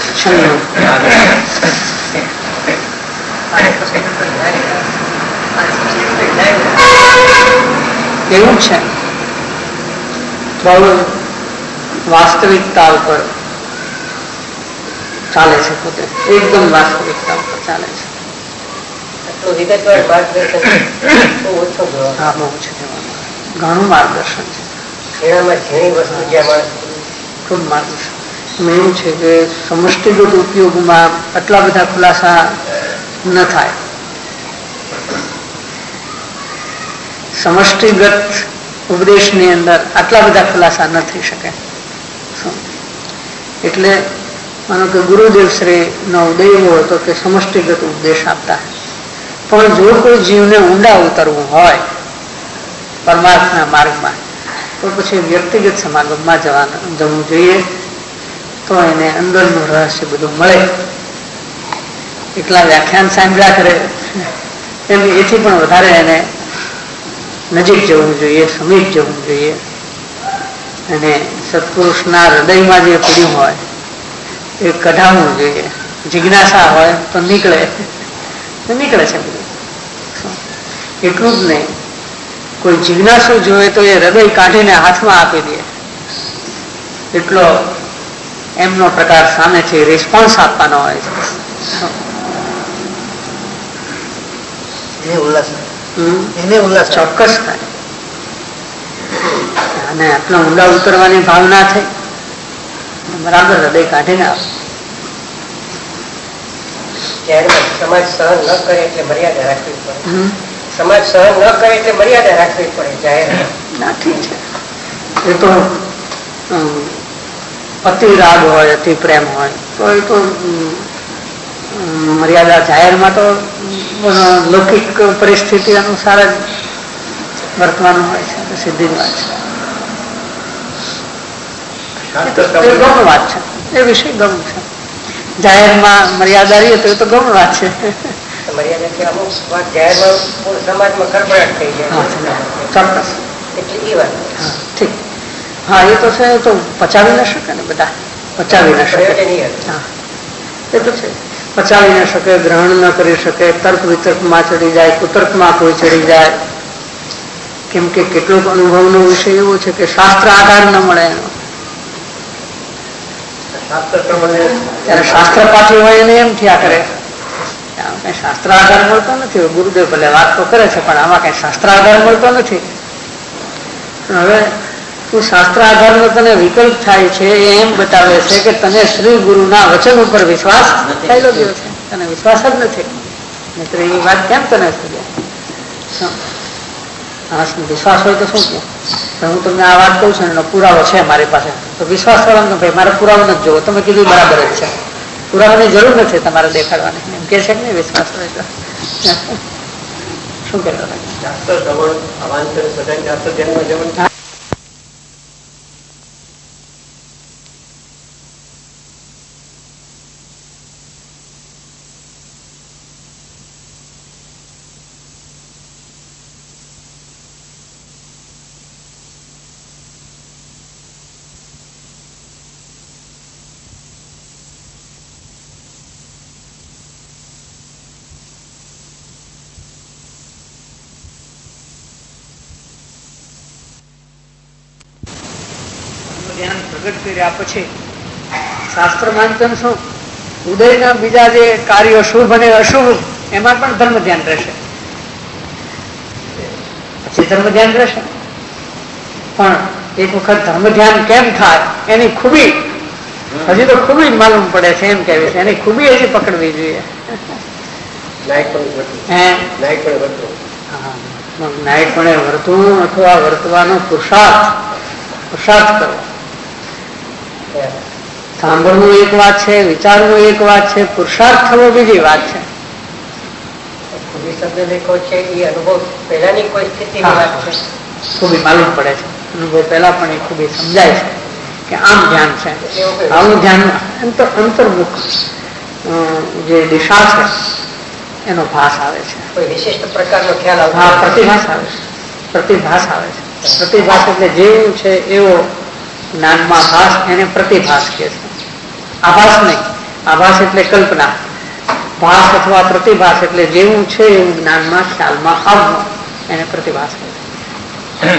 96 એવું છે. બહુ વાસ્તવિકતા ઉપર ચાલે છે, પોતે એકદમ વાસ્તવિકતા ઉપર ચાલે છે. ઘણું માર્ગદર્શન છે. ખૂબ માર્ગદર્શન. એવું છે કે સમષ્ટિગત ઉપયોગમાં આટલા બધા ખુલાસા ન થાય. સમષ્ટિગત ઉપદેશની અંદર આટલા બધા ખુલાસા ન થઈ શકે. એટલે માનો કે ગુરુદેવ શ્રી નો ઉદય એવો હતો કે સમષ્ટિગત ઉપદેશ આપતા. પણ જો કોઈ જીવને ઊંડા ઉતરવું હોય પરમાર્થના માર્ગમાં તો પછી વ્યક્તિગત સમાગમમાં જવું જોઈએ. તો એને અંદરનું રહસ્ય બધું મળે. એટલા વ્યાખ્યાન સાંભળ્યા કરે એમ એથી પણ વધારે એને નજીક જવું જોઈએ, સમીપ જવું જોઈએ. અને સત્પુરુષના હૃદયમાં જે પડ્યું હોય એ કઢાવવું જોઈએ. જિજ્ઞાસા હોય તો નીકળે છે બધું. એટલું જ નહીં, કોઈ જિજ્ઞાસુ જોઈએ તો એ હૃદય કાઢીને હાથમાં આપી દે એટલો એમનો પ્રકાર સામેથી રિસ્પોન્સ આપવાનો હોય છે. ચોક્કસ થાય. અને આટલો ઊંડા ઉતરવાની ભાવના થઈ બરાબર હૃદય કાઢીને આવે. સમાજ સહન ન કરે એટલે મર્યાદા રાખવી પડે. સમાજ સહન ન કરે એટલે મર્યાદા રાખવી પડે. જાહેર ના ઠીક છે. એ તો અતિ રાગ હોય, અતિ પ્રેમ હોય તો એ તો મર્યાદા જાહેરમાં તો લૌકિક પરિસ્થિતિ અનુસાર જ વર્તવાનું હોય છે. સીધી જ વાત છે. એ ગૌણ વાત છે. એ વિષય ગૌણ છે. જાહેરમાં મર્યાદા રહીએ તો એ તો ગૌણ વાત છે. ચોક્કસ. ઠીક. હા, એ તો છે. એ તો પચાવી ન શકે ને, બધા પચાવી ન શકે. હા, એ તો છે. પચાવી ન શકે, ગ્રહણ ન કરી શકે, તર્ક વિતર્કમાં ચડી જાય, કુતર્કમાં કોઈ ચડી જાય. કેમ કે કેટલોક અનુભવનો વિષય એવો છે કે શાસ્ત્ર આધાર ન મળે એનો. ત્યારે શાસ્ત્ર પાછી હોય એને એમ થયા કરે કઈ શાસ્ત્ર આધાર મળતો નથી. ગુરુદેવ ભલે વાત તો કરે છે પણ આમાં કઈ શાસ્ત્ર આધાર મળતો નથી. હવે તું શાસ્ત્ર આધારનો તને વિકલ્પ થાય છે એમ બતાવે છે કે તને શ્રી ગુરુના વચન ઉપર વિશ્વાસ થયેલો ગયો છે. તને વિશ્વાસ જ નથી. મિત્ર એ વાત કેમ તને વિશ્વાસ હોય તો શું કે હું તમને આ વાત કહું છું એનો પુરાવો છે મારી પાસે, તો વિશ્વાસ કરવાનો ભાઈ મારે પુરાવો નથી જોવો, તમે કીધું બરાબર જ છે, પુરાવાની જરૂર નથી તમારે દેખાડવાની, એમ કે છે કે નહીં વિશ્વાસ હોય તો શું કરવા પ્રગટ કર્યા પછી શાસ્ત્ર વાંચન શું ઉદયના બીજા જે કાર્યો શુભ અને અશુભ એમાં પણ ધર્મ ધ્યાન રહેશે, પછી ધર્મ ધ્યાન રહેશે. પણ એક વખત ધર્મ ધ્યાન કેમ થાય એની ખૂબી હજી તો ખૂબી માલુમ પડે છે, એમ કહેવી છે, એની ખૂબી હજી પકડવી જોઈએ. નાયકપણે વર્તવું અથવા વર્તવાનો પુરુષાર્થ કરવો. સાંભળવું એક વાત છે, વિચારવું એક વાત છે, પુરુષાર્થ થવો બીજી વાત છે. ખૂબી માલુમ પડે છે, અનુભવ પહેલા પણ એ ખૂબી સમજાય છે કે આમ ધ્યાન છે, આવું ધ્યાન અંતર્મુખ જે દિશા છે એનો ભાસ આવે છે, કોઈ વિશિષ્ટ પ્રકારનો ખ્યાલ આવે. હા, પ્રતિભાસ આવે છે, પ્રતિભાસ આવે છે. પ્રતિભાસ એટલે જેવું છે એવો જ્ઞાનમાં ભાસ, એને પ્રતિભાસ કહે છે. આભાસ નહીં, આભાસ એટલે કલ્પના, ભાસ અથવા પ્રતિભાસ એટલે જેવું છે એવું જ્ઞાનમાં ખ્યાલમાં આવવું, એને પ્રતિભાસ કહે છે.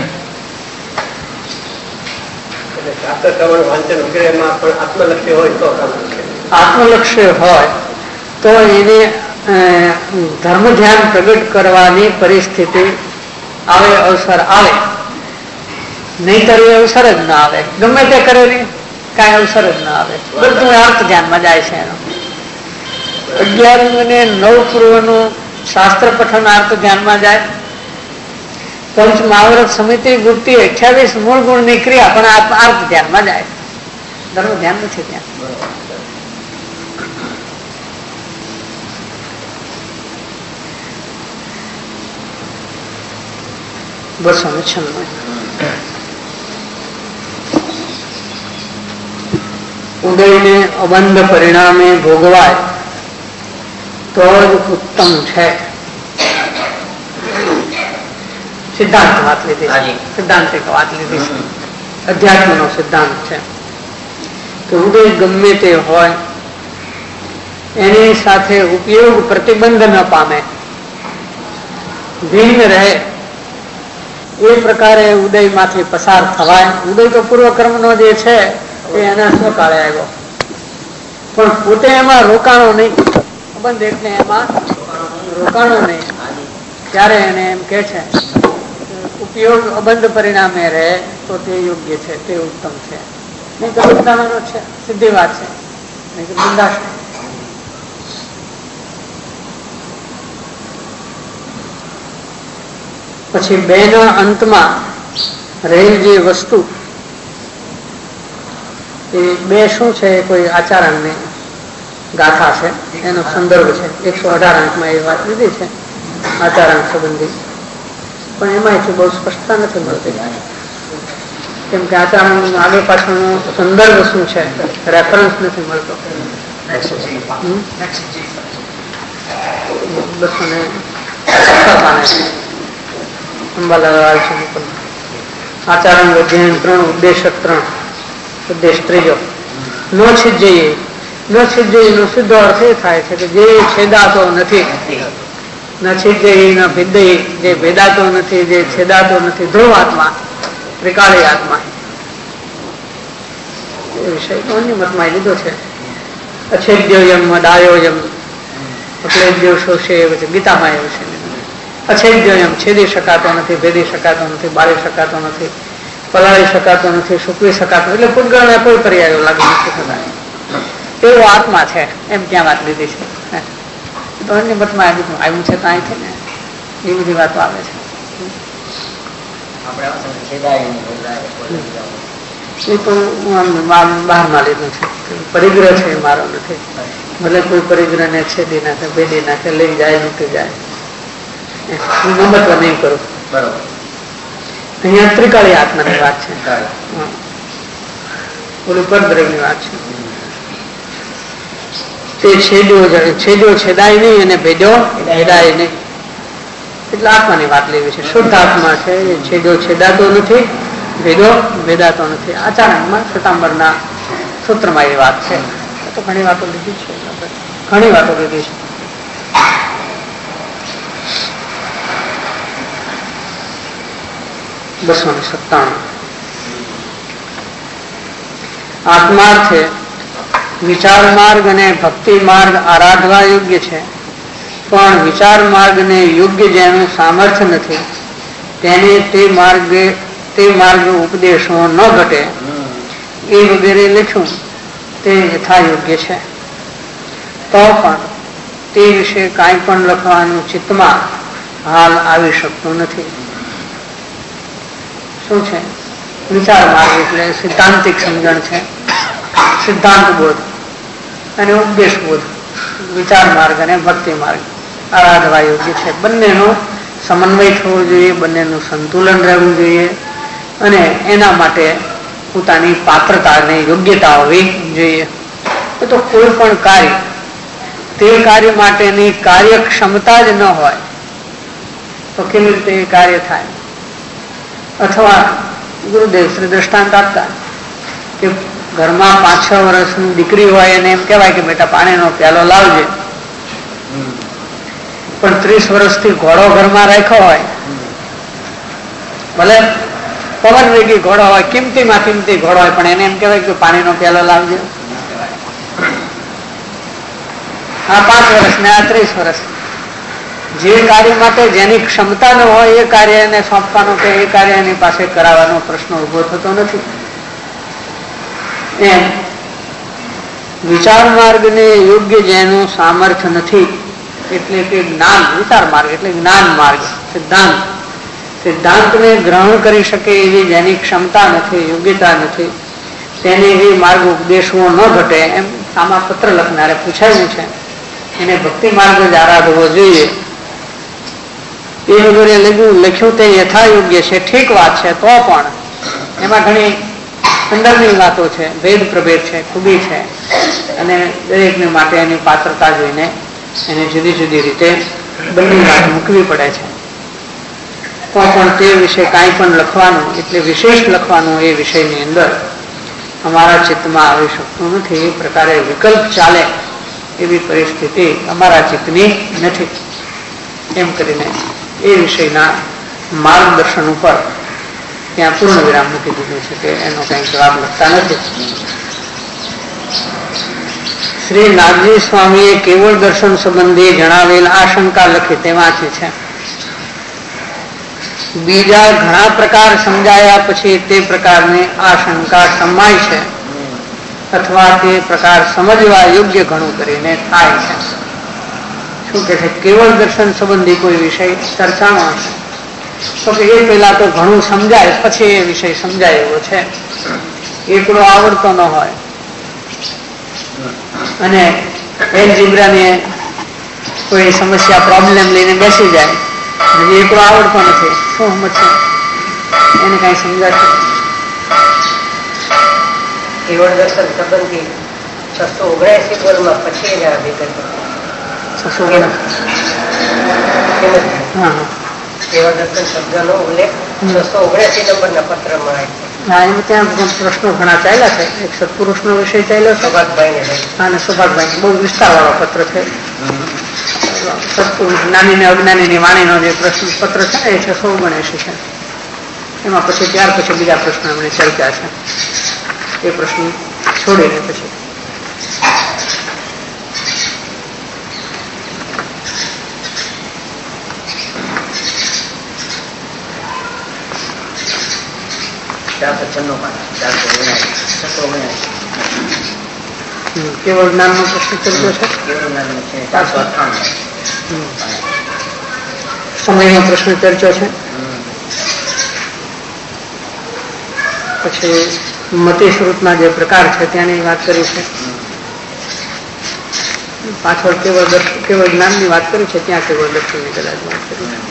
આત્મલક્ષ્ય હોય તો એને ધર્મ ધ્યાન પ્રગટ કરવાની પરિસ્થિતિ આવે, અવસર આવે, નહીતર એ અવસર જ ના આવે. ગમે તે કરેલી કઈ અવસર જ ના આવે, બધું અર્થ ધ્યાનમાં જાય છે એનો. 11 અને 9 પૂર્વનું શાસ્ત્ર પઠન અર્થ ધ્યાનમાં જાય. પંચ મહાવ્રત સમિતિ ગુપ્તી 28 મૂળ ગુણની ક્રિયા પણ અર્થ ધ્યાનમાં જાય, ધર્મ ધ્યાન નથી ત્યાં. બસો ને 96 ઉદયને અબંધ પરિણામે ભોગવાય તો જ ઉત્તમ છે. સિદ્ધાંત વાત લીધી, સિદ્ધાંતિક વાત લીધી છે, અધ્યાત્મ નો સિદ્ધાંત છે કે ઉદય ગમે તે હોય એની સાથે ઉપયોગ પ્રતિબંધ ન પામે, ભિન્ન રહે એ પ્રકારે ઉદય માંથી પસાર થવાય. ઉદય તો પૂર્વકર્મ નો જે છે એ એના સ્વકાળે આવ્યો, પણ પોતે એમાં રોકાણો નહીં, અબંધ એટલે એમાં રોકાણો નહીં. ત્યારે એને એમ કે છે ઉપયોગ અબંધ પરિણામે રહે તો તે યોગ્ય છે, તે ઉત્તમ છે. નહીં તો બંધાવાનો છે, સીધી વાત છે, નહીં તો બંધાશે. પછી 2 ના અંતમાં રહેલી જે વસ્તુ એ 2 શું છે, કોઈ આચારણની ગાથા છે, એનો સંદર્ભ છે. 118 અંકમાં એ વાત લીધી છે આચારણ સંબંધી, પણ એમાં બહુ સ્પષ્ટતા નથી મળતી, કેમ કે આચારણ આગળ પાછળનો સંદર્ભ શું છે, રેફરન્સ નથી મળતો. 217 અંબાલાલ આચારણ અધ્યયન 3 ઉદ્દેશ 3 ઉદ્દેશ 3 નો છિદ્યય. નો છિદ્યય નો સીધો અર્થ એ થાય છે કે જે છેદાતો નથી, ન છિદ્યય ન ભેદય, જે ભેદાતો નથી, જે છેદાતો નથી, ધ્રુવ આત્મા, ત્રિકાળી આત્મા. એ વિષય તો અન્ય મતમાં લીધો છે. અછેદ્યોયમ ડાયોયમ અક્લેદ્યો શોષે ગીતામાં એવું છે. અછેદ્યોયમ છેદી શકાતો નથી, ભેદી શકાતો નથી, બાળી શકાતો નથી, પલાળી શકાતો નથી, સૂકવી શકાતો, એટલે પૂતગળને કોઈ પર્યાયો લાગુ નથી થતા એવો આત્મા છે, એમ ક્યાં વાત લીધી છે. તો તો અન્ય મતમાં આવ્યું છે તો અહીંથી ને એ બધી વાતો આવે છે. એ તો બહારમાં લીધું છે. પરિગ્રહ છે મારો નથી. ભલે કોઈ પરિગ્રહ ને છેદી નાખે, ભેદી નાખે, લઈ જાય, લૂટી જાય, હું મમત્વ નહીં કરું. બરોબર. અહીંયા ત્રિકાળી આત્માની વાત છે. ઓલું પરબ્રહ્મની વાત છે. તે છેદ્યો છેદાય નહીં અને ભેદ્યો ભેદાય નહીં. એટલે આત્માની વાત લેવી છે. શુદ્ધ આત્મા છે એ છેદ્યો છેદાતો નથી, ભેદો ભેદાતો નથી. આચાર્યમાં શ્વેતાંબરના સૂત્રમાં એ વાત છે. તો ઘણી વાતો લીધી છે, ઘણી વાતો લીધી છે. આત્માર્થે વિચાર માર્ગ અને ભક્તિ માર્ગ આરાધવા યોગ્ય છે, પણ વિચાર માર્ગ ને યોગ્ય જેનું સામર્થ્ય નથી તેને તે માર્ગ ઉપદેશો ન ઘટે એ વગેરે લખ્યું તે યથાયોગ્ય છે. તો પણ તે વિશે કાંઈ પણ લખવાનું ચિત્તમાં હાલ આવી શકતું નથી. શું છે? વિચાર માર્ગ એટલે સિદ્ધાંતિક સમજણ છે, સિદ્ધાંત બોધ અને ઉપદેશ બોધ. વિચાર માર્ગ અને ભક્તિ માર્ગ આરાધવા યોગ્ય છે. બંનેનો સમન્વય થવો જોઈએ, બંનેનું સંતુલન રહેવું જોઈએ અને એના માટે પોતાની પાત્રતા અને યોગ્યતા હોવી જોઈએ. તો કોઈ પણ કાર્ય તે કાર્ય માટેની કાર્યક્ષમતા જ ન હોય તો કેવી રીતે એ કાર્ય થાય? અથવા ગુરુદેવ શ્રી દ્રષ્ટાંત આપતા કે ઘરમાં 5-6 વર્ષની દીકરી હોય અને એમ કહેવાય કે બેટા પાણીનો પ્યાલો લાવજે, પણ 30 વર્ષથી ઘોડો ઘરમાં રાખ્યો હોય, ભલે પવન વેગી ઘોડો હોય, કિંમતીમાં કિંમતી ઘોડો હોય, પણ એને એમ કહેવાય કે પાણીનો પ્યાલો લાવજે. આ 5 વર્ષ ને આ 30 વર્ષ. જે કાર્ય માટે જેની ક્ષમતા ન હોય એ કાર્ય એને સોંપવાનો કે એ કાર્ય એની પાસે કરાવવાનો પ્રશ્ન ઉભો થતો નથી. એમ વિચાર માર્ગ ને યોગ્ય જેનું સામર્થ્ય નથી એટલે કે જ્ઞાન, વિચાર માર્ગ એટલે જ્ઞાન માર્ગ, સિદ્ધાંતને ગ્રહણ કરી શકે એવી જેની ક્ષમતા નથી, યોગ્યતા નથી, તેને એ માર્ગ ઉપદેશવો ન ઘટે એમ આમાં પત્ર લખનારે પૂછાયું છે. એને ભક્તિ માર્ગ જ આરાધવો જોઈએ. એ વગેરે લખ્યું તે યથાયોગ્ય છે, ઠીક વાત છે. તો પણ એમાં ઘણી અંદરની વાતો છે, ભેદ પ્રભેદ છે, ખૂબી છે અને દરેકને માટે એની પાત્રતા જોઈને એને જુદી જુદી રીતે બંને વાત મૂકવી પડે છે. તો પણ તે વિશે કાંઈ પણ લખવાનું એટલે વિશેષ લખવાનું એ વિષયની અંદર અમારા ચિત્તમાં આવી શકતું નથી. એ પ્રકારે વિકલ્પ ચાલે એવી પરિસ્થિતિ અમારા ચિત્તની નથી. એમ કરીને એ વિષયના માર્ગદર્શન ઉપર ત્યાં પૂર્ણ વિરામ મૂકી દીધું છે કે એનો કઈ જવાબ લખતા નથી. શ્રી નાગજી સ્વામીએ કેવળ દર્શન સંબંધી જણાવેલ આશંકા લખી તે વાંચી છે. બીજા ઘણા પ્રકાર સમજાયા પછી તે પ્રકારની આશંકા સમાય છે અથવા તે પ્રકાર સમજવા યોગ્ય ઘણું કરીને થાય છે. શું કે છે? કેવળ દર્શન સંબંધી કોઈ વિષય ચર્ચામાં છે તો કે એ પહેલા તો ઘણું સમજાય પછી એ વિષય સમજાય એવો છે. એકડો આવડતો ન હોય અને એલજીબ્રાની કોઈ સમસ્યા પ્રોબ્લેમ લઈને બેસી જાય, એકડો આવડતો નથી, શું સમજશે? એને કઈ સમજાશે? કેવળ દર્શન સંબંધી 679 બોલમાં પછી એને આ વિગત 679 કેવળ દર્શન શબ્દનો ઉલ્લેખ 679 નંબરના પત્રમાં આવે છે. હા, એમ ત્યાં પ્રશ્નો ઘણા ચાલ્યા છે. એક સત્પુરુષનો વિષય ચાલ્યો છે અને સુભાષભાઈ બહુ વિસ્તાર વાળો પત્ર છે. સત્પુરુષ જ્ઞાની ને અજ્ઞાની ની વાણીનો જે પ્રશ્ન પત્ર છે એ 679 છે. એમાં પછી ત્યાર પછી બીજા પ્રશ્નો એમણે ચર્ચા છે. એ પ્રશ્ન છોડીને પછી કેવળ જ્ઞાન નો પ્રશ્ન ચર્ચો છે. 498 સમયનો પ્રશ્ન ચર્ચો છે. પછી મતિ શ્રુતના જે પ્રકાર છે ત્યાંની વાત કરી છે. પાછળ કેવળ જ્ઞાનની વાત કરી છે, ત્યાં કેવળ દર્શનની કદાચ વાત કરી છે.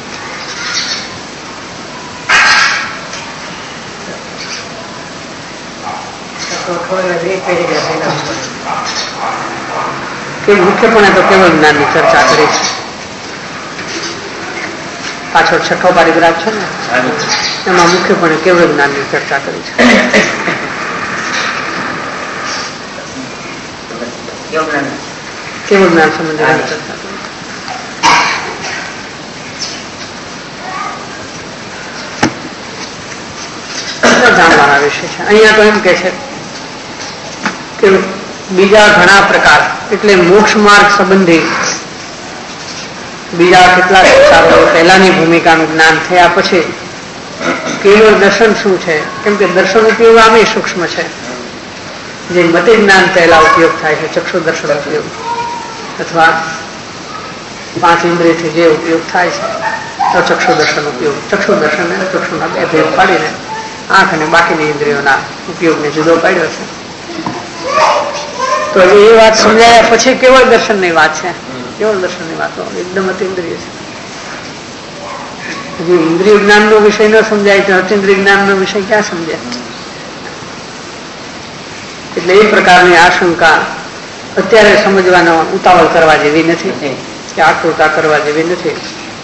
કે મુખ્યપણે તો કેવળ જ્ઞાનની ચર્ચા કરી છે. પાછળ છઠ્ઠો પારિગ્રાફ છે ને, એમાં મુખ્યપણે કેવળ જ્ઞાનની ચર્ચા કરી છે. કેવળ જ્ઞાન સંબંધી ચર્ચા કરી. જાણવાના વિષય છે. અહીંયા તો એમ કે છે કે બીજા ઘણા પ્રકાર એટલે મોક્ષ માર્ગ સંબંધી બીજા કેટલાક પ્રકારો પહેલાની ભૂમિકાનું જ્ઞાન થયા પછી કેવળ દર્શન શું છે, કેમ કે દર્શન ઉપયોગ આમે સૂક્ષ્મ છે. જે મતિ જ્ઞાન પહેલા ઉપયોગ થાય છે, ચક્ષુ દર્શન ઉપયોગ અથવા 5 ઇન્દ્રિયથી જે ઉપયોગ થાય છે તો ચક્ષુ દર્શન ઉપયોગ. ચક્ષુ દર્શન અને ચક્ષુના 2 ભેદ પાડીને આંખ અને બાકીની ઇન્દ્રિયોના ઉપયોગને જુદો પાડ્યો છે. તો એ વાત સમજાયા પછી કેવળ દર્શનની વાત છે. કેવળ દર્શનની વાતો એકદમ અતિન્દ્રિય છે. હજી ઇન્દ્રિય જ્ઞાનનો વિષય ન સમજાય તો અતિન્દ્રિય જ્ઞાનનો વિષય ક્યાં સમજાય? એટલે એ પ્રકારની આશંકા અત્યારે સમજવાનો ઉતાવળ કરવા જેવી નથી કે આકૃતા કરવા જેવી નથી.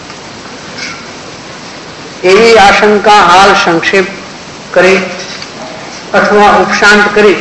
એવી આશંકા હાલ સંક્ષેપ કરી અથવા ઉપશાંત કરી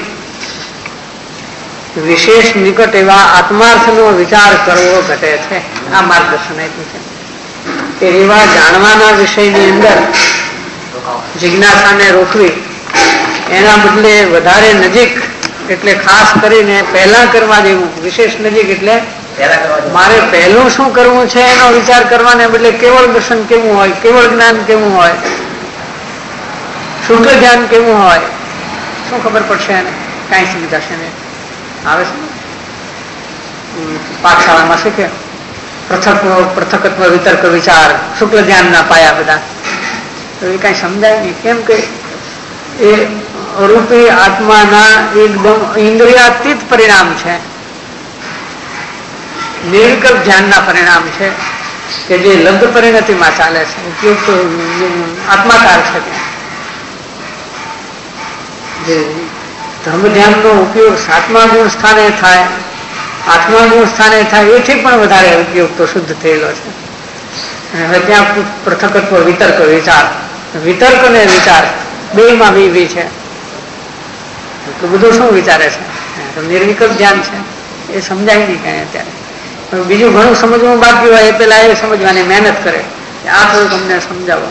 વિશેષ નિકટ એવા આત્માર્થનો વિચાર કરવો ઘટે છે. આ માર્ગદર્શન આપ્યું છે કે એવા જાણવાના વિષયની અંદર જિજ્ઞાસાને રોકવી, એના બદલે વધારે નજીક એટલે ખાસ કરીને પહેલા કરવા જેવું. વિશેષ નજીક એટલે મારે પહેલું શું કરવું છે એનો વિચાર કરવાને બદલે કેવળ દર્શન કેવું હોય, કેવળ જ્ઞાન કેવું હોય, શુદ્ધ જ્ઞાન કેવું હોય, શું ખબર પડશે એને, કઈ સમજાશે ને? આવે છે પાઠશાળામાં શીખે પૃથકત્વ વિતર્ક વિચાર શુક્લ જ્ઞાનના પાયા બધા. તો એ કઈ સમજાય નહીં. કેમ કે એ અરૂપી આત્માના એકદમ ઇન્દ્રિયાતીત પરિણામ છે, નિર્વિકલ્પ ધ્યાનના પરિણામ છે કે જે લબ્ધ પરિણતિમાં ચાલે છે. ઉપયોગ તો આત્માકાર છે. જે ધર્મ ધ્યાનનો ઉપયોગ 7મા ગુણ સ્થાને થાય, 8મા ગુણ સ્થાને થાય, એથી પણ વધારે ઉપયોગ તો શુદ્ધ થયેલો છે. હવે ત્યાં પૃથકત્વ વિતર્ક વિચાર, વિતર્ક અને વિચાર બેમાં વી છે. એટલું બધું શું વિચારે છે? તો નિર્વિકલ્પ ધ્યાન છે એ સમજાય નહીં કઈ અત્યારે. બીજું ઘણું સમજવું બાકી હોય એ પેલા એ સમજવાની મહેનત કરે કે આ થોડુંક અમને સમજાવો.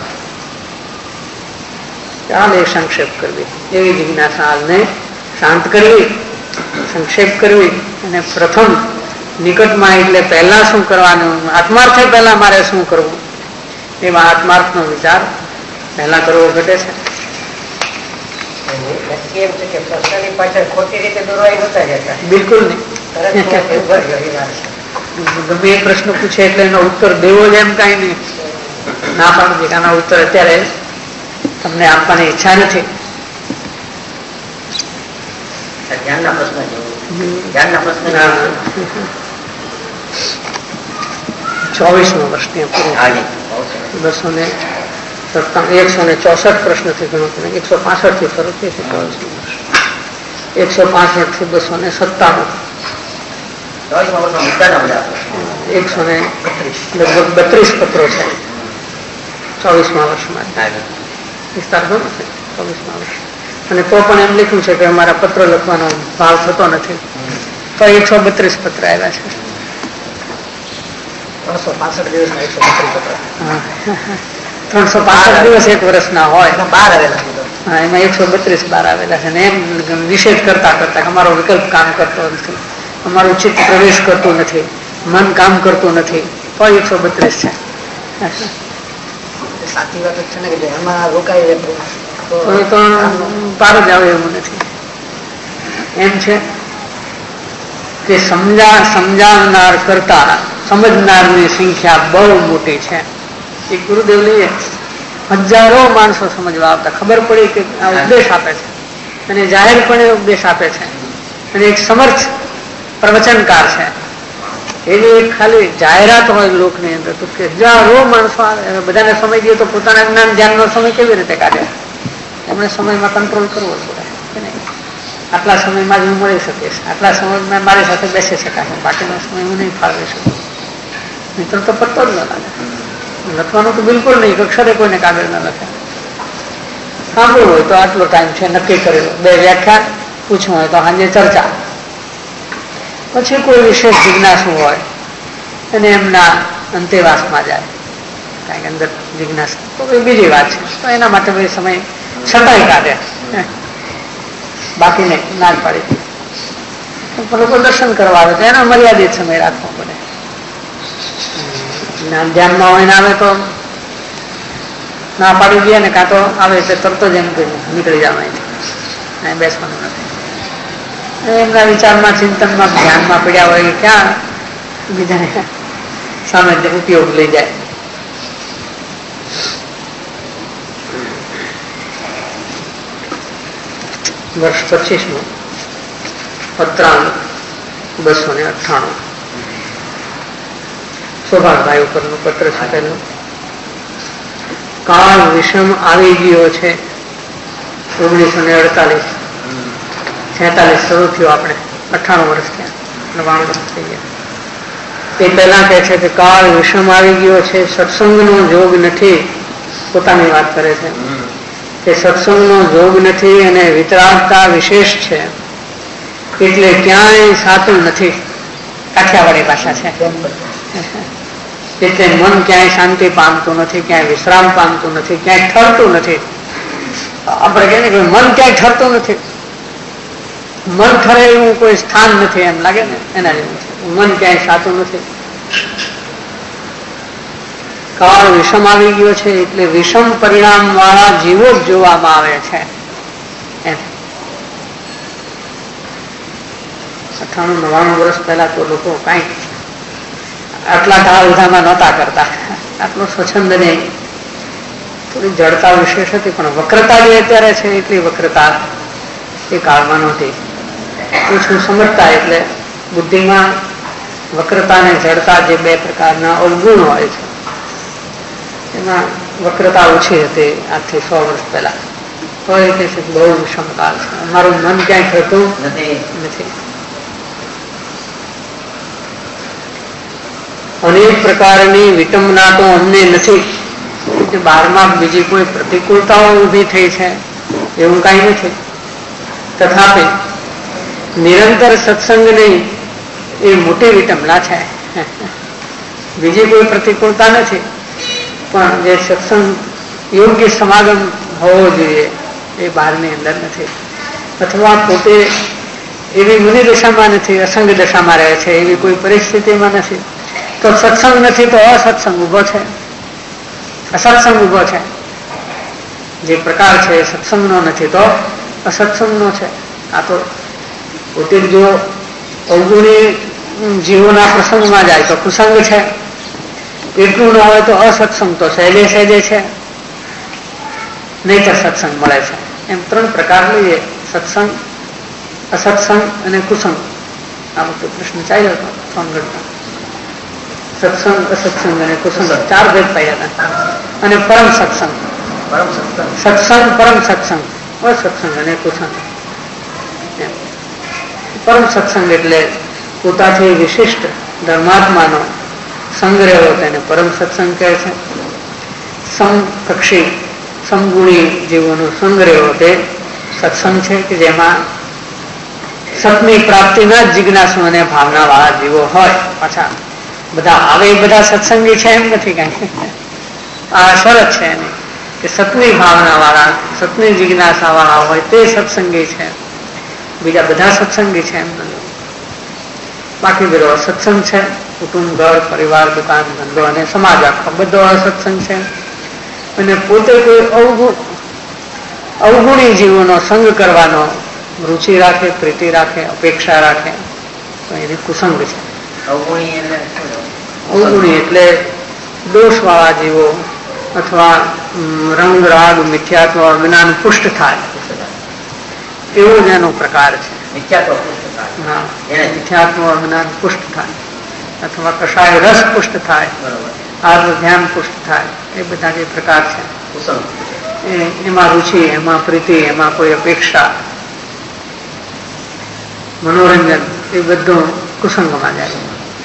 હાલ એ સંક્ષેપ કરવી, એવી જિજ્ઞાસા હાલને શાંત કરવી, સંક્ષેપ કરવી અને પ્રથમ નિકટમાં એટલે પહેલા શું કરવાનું, આત્માર્થે પહેલા મારે શું કરવું, એમાં આત્માર્થનો વિચાર પહેલા કરવો ઘટે છે. બિલકુલ નહીં. ગમે એ પ્રશ્ન પૂછે એટલે એનો ઉત્તર દેવો જ એમ કઈ નહીં. ના પાડવું કે આનો ઉત્તર અત્યારે તમને આપવાની ઈચ્છા નથી. ધ્યાનના પ્રશ્ન ધ્યાનના પ્રશ્ન 24મો વર્ષ ત્યાં પૂરું 164 પ્રશ્નથી ગણો, 165 થી શરૂ થઈ છે. 24મું વર્ષ 165 થી 297, 132 પત્રો છે 24મા વર્ષમાં. વિસ્તાર ઘણો છે 24મા વર્ષ. અને તો પણ એમ લખ્યું છે કે અમારા પત્ર લખવાનો ભાવ થતો નથી, તો 132 પત્ર આવ્યા છે. 365 દિવસના 132 પત્ર. 365 દિવસ એક વર્ષના હોય, 12 આવેલા. હા, એમાં 132 બહાર આવેલા છે. ને એમ નિષેધ કરતા કરતા અમારો વિકલ્પ કામ કરતો નથી, અમારું ચિત્ત પ્રવેશ કરતું નથી, મન કામ કરતું નથી, તો 132 છે. સાચી વાત છે ને કે એમાં રોકાઈ તો પાર જ આવે એવું નથી. એમ છે કે સમજાવનાર કરતા સમજનારની સંખ્યા બહુ મોટી છે. એ ગુરુદેવ લઈએ હજારો માણસો સમજવા આવતા, ખબર પડી કે આ ઉપદેશ આપે છે અને જાહેરપણે ઉપદેશ આપે છે અને એક સમર્થ પ્રવચનકાર છે. એવી એક ખાલી જાહેરાત હોય લોકની અંદર તો કે હજારો માણસો આવે. બધાને સમય દઈએ તો પોતાના જ્ઞાન ધ્યાનનો સમય કેવી રીતે કાઢે? એમણે સમયમાં કંટ્રોલ કરવો પડે કે નહીં? આટલા સમયમાં જ હું મળી શકીશ, આટલા સમયમાં મારી સાથે બેસી શકાશે, બાકીનો સમય હું નહીં ફાળવી શકું. મિત્ર તો પત્તો જ ન લાગે. લખવાનું તો બિલકુલ નહીં, અક્ષરે કોઈને કાગળ ન લખે. સાંભળવું હોય તો આટલો ટાઈમ છે નક્કી કરેલો, 2 વ્યાખ્યાન, પૂછવું હોય તો સાંજે ચર્ચા. પછી કોઈ વિશેષ જિજ્ઞાસુ હોય અને એમના અંતેવાસમાં જાય, કાંઈક અંદર જિજ્ઞાસા, તો એ બીજી વાત છે. તો એના માટે ભાઈ સમય છતાંય કાઢે, બાકી નહીં, ના જ પાડી. લોકો દર્શન કરવા આવે તો એનો મર્યાદિત સમય રાખવો પડે. ધ્યાનમાં હોય ને આવે તો ના પાડી દે ને, કાં તો આવે એટલે તરત જ એમ નીકળી જવા, બેસવાનું નથી. એમના વિચારમાં, ચિંતનમાં, ધ્યાનમાં પડ્યા હોય ક્યાં બીજાને સામે ઉપયોગ લઈ જાય. વર્ષ 25 પત્રાંક 298 સૌભાગભાઈ ઉપરનું પત્ર છાપેલું. કાળ વિષમ આવી ગયો છે. 1948 46 શરૂ થયો, આપણે 98 વર્ષ થયા, 99 વર્ષ થઈ ગયા. એ પહેલા કહે છે કે કાળ વિષમ આવી ગયો છે, સત્સંગનો જોગ નથી. પોતાની વાત કરે છે કે સત્સંગનો જોગ નથી અને વિતરાગતા વિશેષ છે, એટલે ક્યાંય સાતું નથી. કાઠિયાવાડી ભાષા છે. એટલે મન ક્યાંય શાંતિ પામતું નથી, ક્યાંય વિશ્રામ પામતું નથી, ક્યાંય ઠરતું નથી. આપણે કહીએ ને કે મન ક્યાંય ઠરતું નથી, મન ઠરે એવું કોઈ સ્થાન નથી, એમ લાગે ને, એના જેવું છે. મન ક્યાંય સાતું નથી. કાળ વિષમ આવી ગયો છે એટલે વિષમ પરિણામ વાળા જીવો જ જોવામાં આવે છે. 98-99 વર્ષ પહેલા તો લોકો કઈ આટલા ઢાળધામાં નહોતા કરતા, આટલો સ્વચ્છંદ નહીં, થોડી જડતા વિશેષ હતી. પણ વક્રતા જે અત્યારે છે એટલી વક્રતા એ કાળમાં નહોતી. ઓછું સમજતા એટલે બુદ્ધિમાં વક્રતા અને જડતા જે 2 પ્રકારના અવગુણ હોય છે, એમાં વક્રતા ઓછી હતી આજથી 100 વર્ષ પહેલા. તો એ કહે છે બહુ વિષમકાળ છે, અમારું મન ક્યાંય થતું નથી. અનેક પ્રકારની વિટંબના તો અમને નથી. બહારમાં બીજી કોઈ પ્રતિકૂળતાઓ ઊભી થઈ છે એવું કઈ નથી. તથાપિ નિરંતર સત્સંગ નહીં એ મોટી વિટંબના છે. બીજી કોઈ પ્રતિકૂળતા નથી, પણ જે સત્સંગ યોગ્ય સમાગમ હોવો જોઈએ એ બહારની અંદર નથી. અથવા પોતે એવી મુનિ દશામાં નથી, અસંગ દશામાં રહે છે, એવી કોઈ પરિસ્થિતિમાં નથી. તો સત્સંગ નથી તો અસત્સંગ ઉભો છે, અસત્સંગ ઉભો છે. જે પ્રકાર છે એ સત્સંગનો નથી તો અસત્સંગનો છે. આ તો પોતે જો અવગુણી જીવોના પ્રસંગમાં જાય તો કુસંગ છે, એટલું ન હોય તો અસત્સંગ તો સહેજે સહેજે છે, નહીં તો સત્સંગ મળે છે. એમ 3 પ્રકાર લઈએ: સત્સંગ, અસત્સંગ અને કુસંગ. આ વખતે પ્રશ્ન ચાલ્યો હતો સોનગઢમાં. સત્સંગ, અસત્સંગ અને કુસંગ 4 ભેદ પાડ્યા હતા. અને પરમ સત્સંગ, સત્સંગ, પરમ સત્સંગ, અસત્સંગ અને કુસંગ. પરમ સત્સંગ એટલે પોતાથી વિશિષ્ટ ધર્માત્માનો સંગ્રહ, તેને પરમ સત્સંગ કહે છે. સમકક્ષી સમગુણી જીવોનો સંગ્રહ તે સત્સંગ છે કે જેમાં સતની પ્રાપ્તિના જ જિજ્ઞાસુ અને ભાવના વાળા જીવો હોય. પાછા બધા આવે એ બધા સત્સંગી છે એમ નથી કઈ. આ શરત છે એની કે સતની ભાવના વાળા, સતની જિજ્ઞાસા વાળા હોય તે સત્સંગી છે, બીજા બધા સત્સંગી છે એમ નથી. બાકી બધો અસત્સંગ છે. કુટુંબ, ઘર, પરિવાર, દુકાન, ધંધો અને સમાજ આખો બધો અસત્સંગ છે. અને પોતે કોઈ અવગુણી જીવોનો સંગ કરવાનો રુચિ રાખે, પ્રીતિ રાખે, અપેક્ષા રાખે તો એની કુસંગ છે. અવગુણી એટલે દોષવાળા જીવો અથવા રંગ રાગ મિથ્યાત્વ જ્ઞાન પુષ્ટ થાય એવો જ એનો પ્રકાર છે. હા, મિથ્યાત્વ જ્ઞાન પુષ્ટ થાય અથવા કશાય રસ પુષ્ટ થાય, આત્મ ધ્યાન પુષ્ટ થાય, એ બધા જે પ્રકાર છે એમાં રુચિ, એમાં પ્રીતિ, એમાં કોઈ અપેક્ષા, મનોરંજન, એ બધું કુસંગમાં જાય.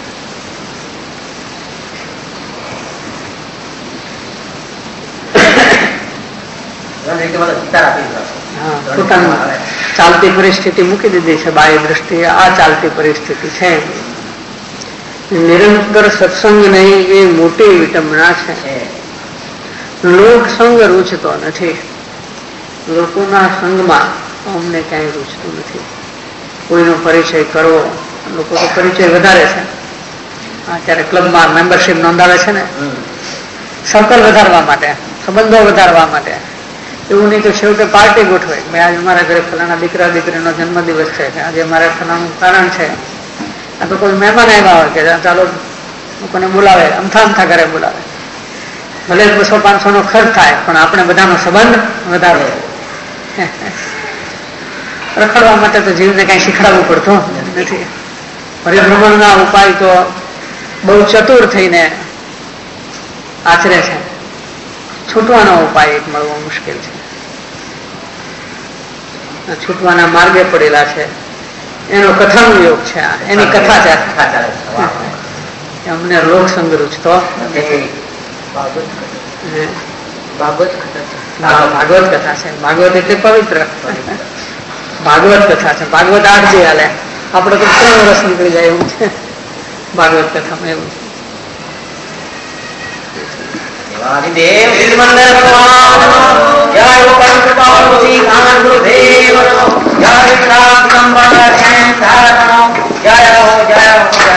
ચાલતી પરિસ્થિતિ મૂકી દીધી છે, બાહ્ય દ્રષ્ટિએ આ ચાલતી પરિસ્થિતિ છે. નિરંતર સત્સંગ નહીં એ મોટી વિટંબના છે. લોક સંગ રૂચતો નથી, લોકોના સંગમાં અમને ક્યાંય રૂચતું નથી. કોઈનો પરિચય કરવો, લોકો તો પરિચય વધારે છે. અત્યારે ક્લબમાં મેમ્બરશીપ નોંધાવે છે ને, સર્કલ વધારવા માટે, સંબંધો વધારવા માટે. એવું નહીં તો છેવટે પાર્ટી ગોઠવે, આજે મારા ઘરે ફલાણા દીકરા દીકરીનો જન્મદિવસ છે, આજે મારે ફલાણું કારણ છે. આ તો કોઈ મહેમાન આવ્યા હોય કે ચાલો લોકોને બોલાવે, અમથા ઘરે બોલાવે, ભલે 200-500 નો ખર્ચ થાય, પણ આપણે બધાનો સંબંધ વધારે. રખડવા માટે તો જીવને કઈ શીખડાવવું પડતું નથી. પરિભ્રમણના ઉપાય તો બહુ ચતુર થઈને આચરે છે. છૂટવાનો ઉપાય એક મળવો મુશ્કેલ છે. છૂટવાના માર્ગે પડેલા છે, એનો કથાનો યોગ છે. એની કથા છે. અમને લોક સંગ રૂચતો ભાગવત કથા છે. ભાગવત એટલે પવિત્ર ભાગવત કથા છે. ભાગવત 8 દી હાલે, આપડે તો 3 વર્ષ નીકળી જાય એવું છે ભાગવત કથામાં. એવું છે. દેવ મંદર ભગવાન જય પરમ કૃપાળુ શ્રી કાન ગુરુદેવ જય રામ સંબંધ ધારણો જય હો જય હો જય.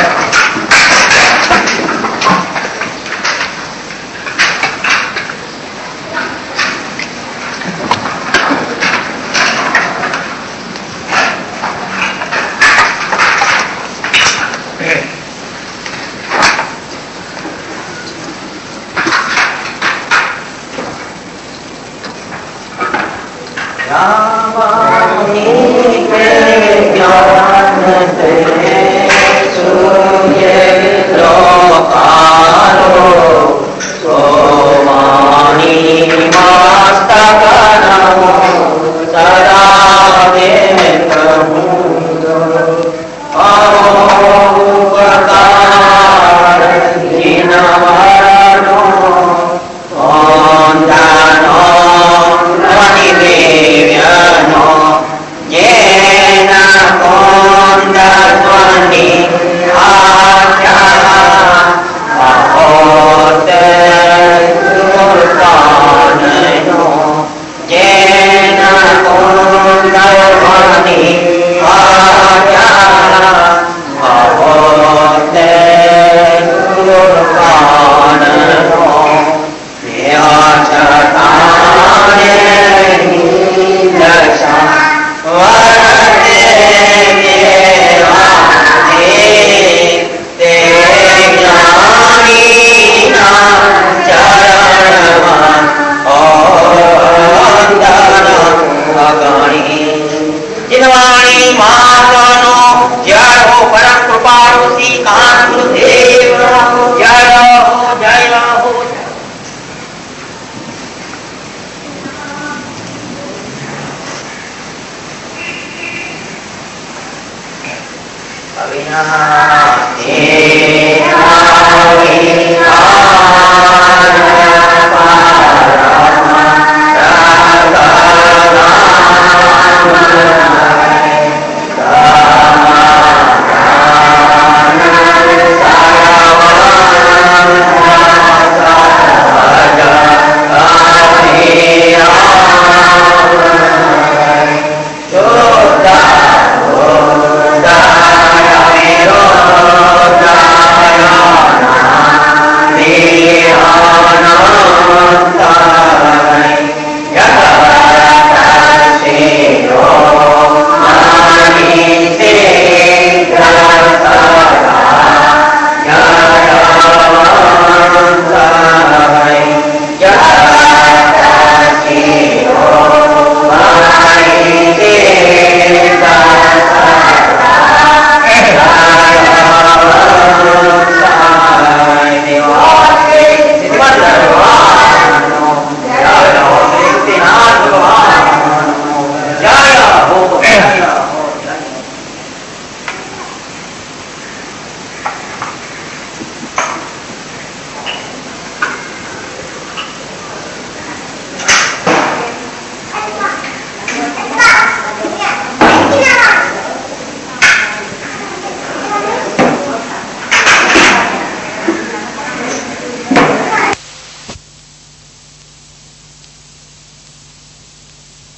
Avinade, Avinade.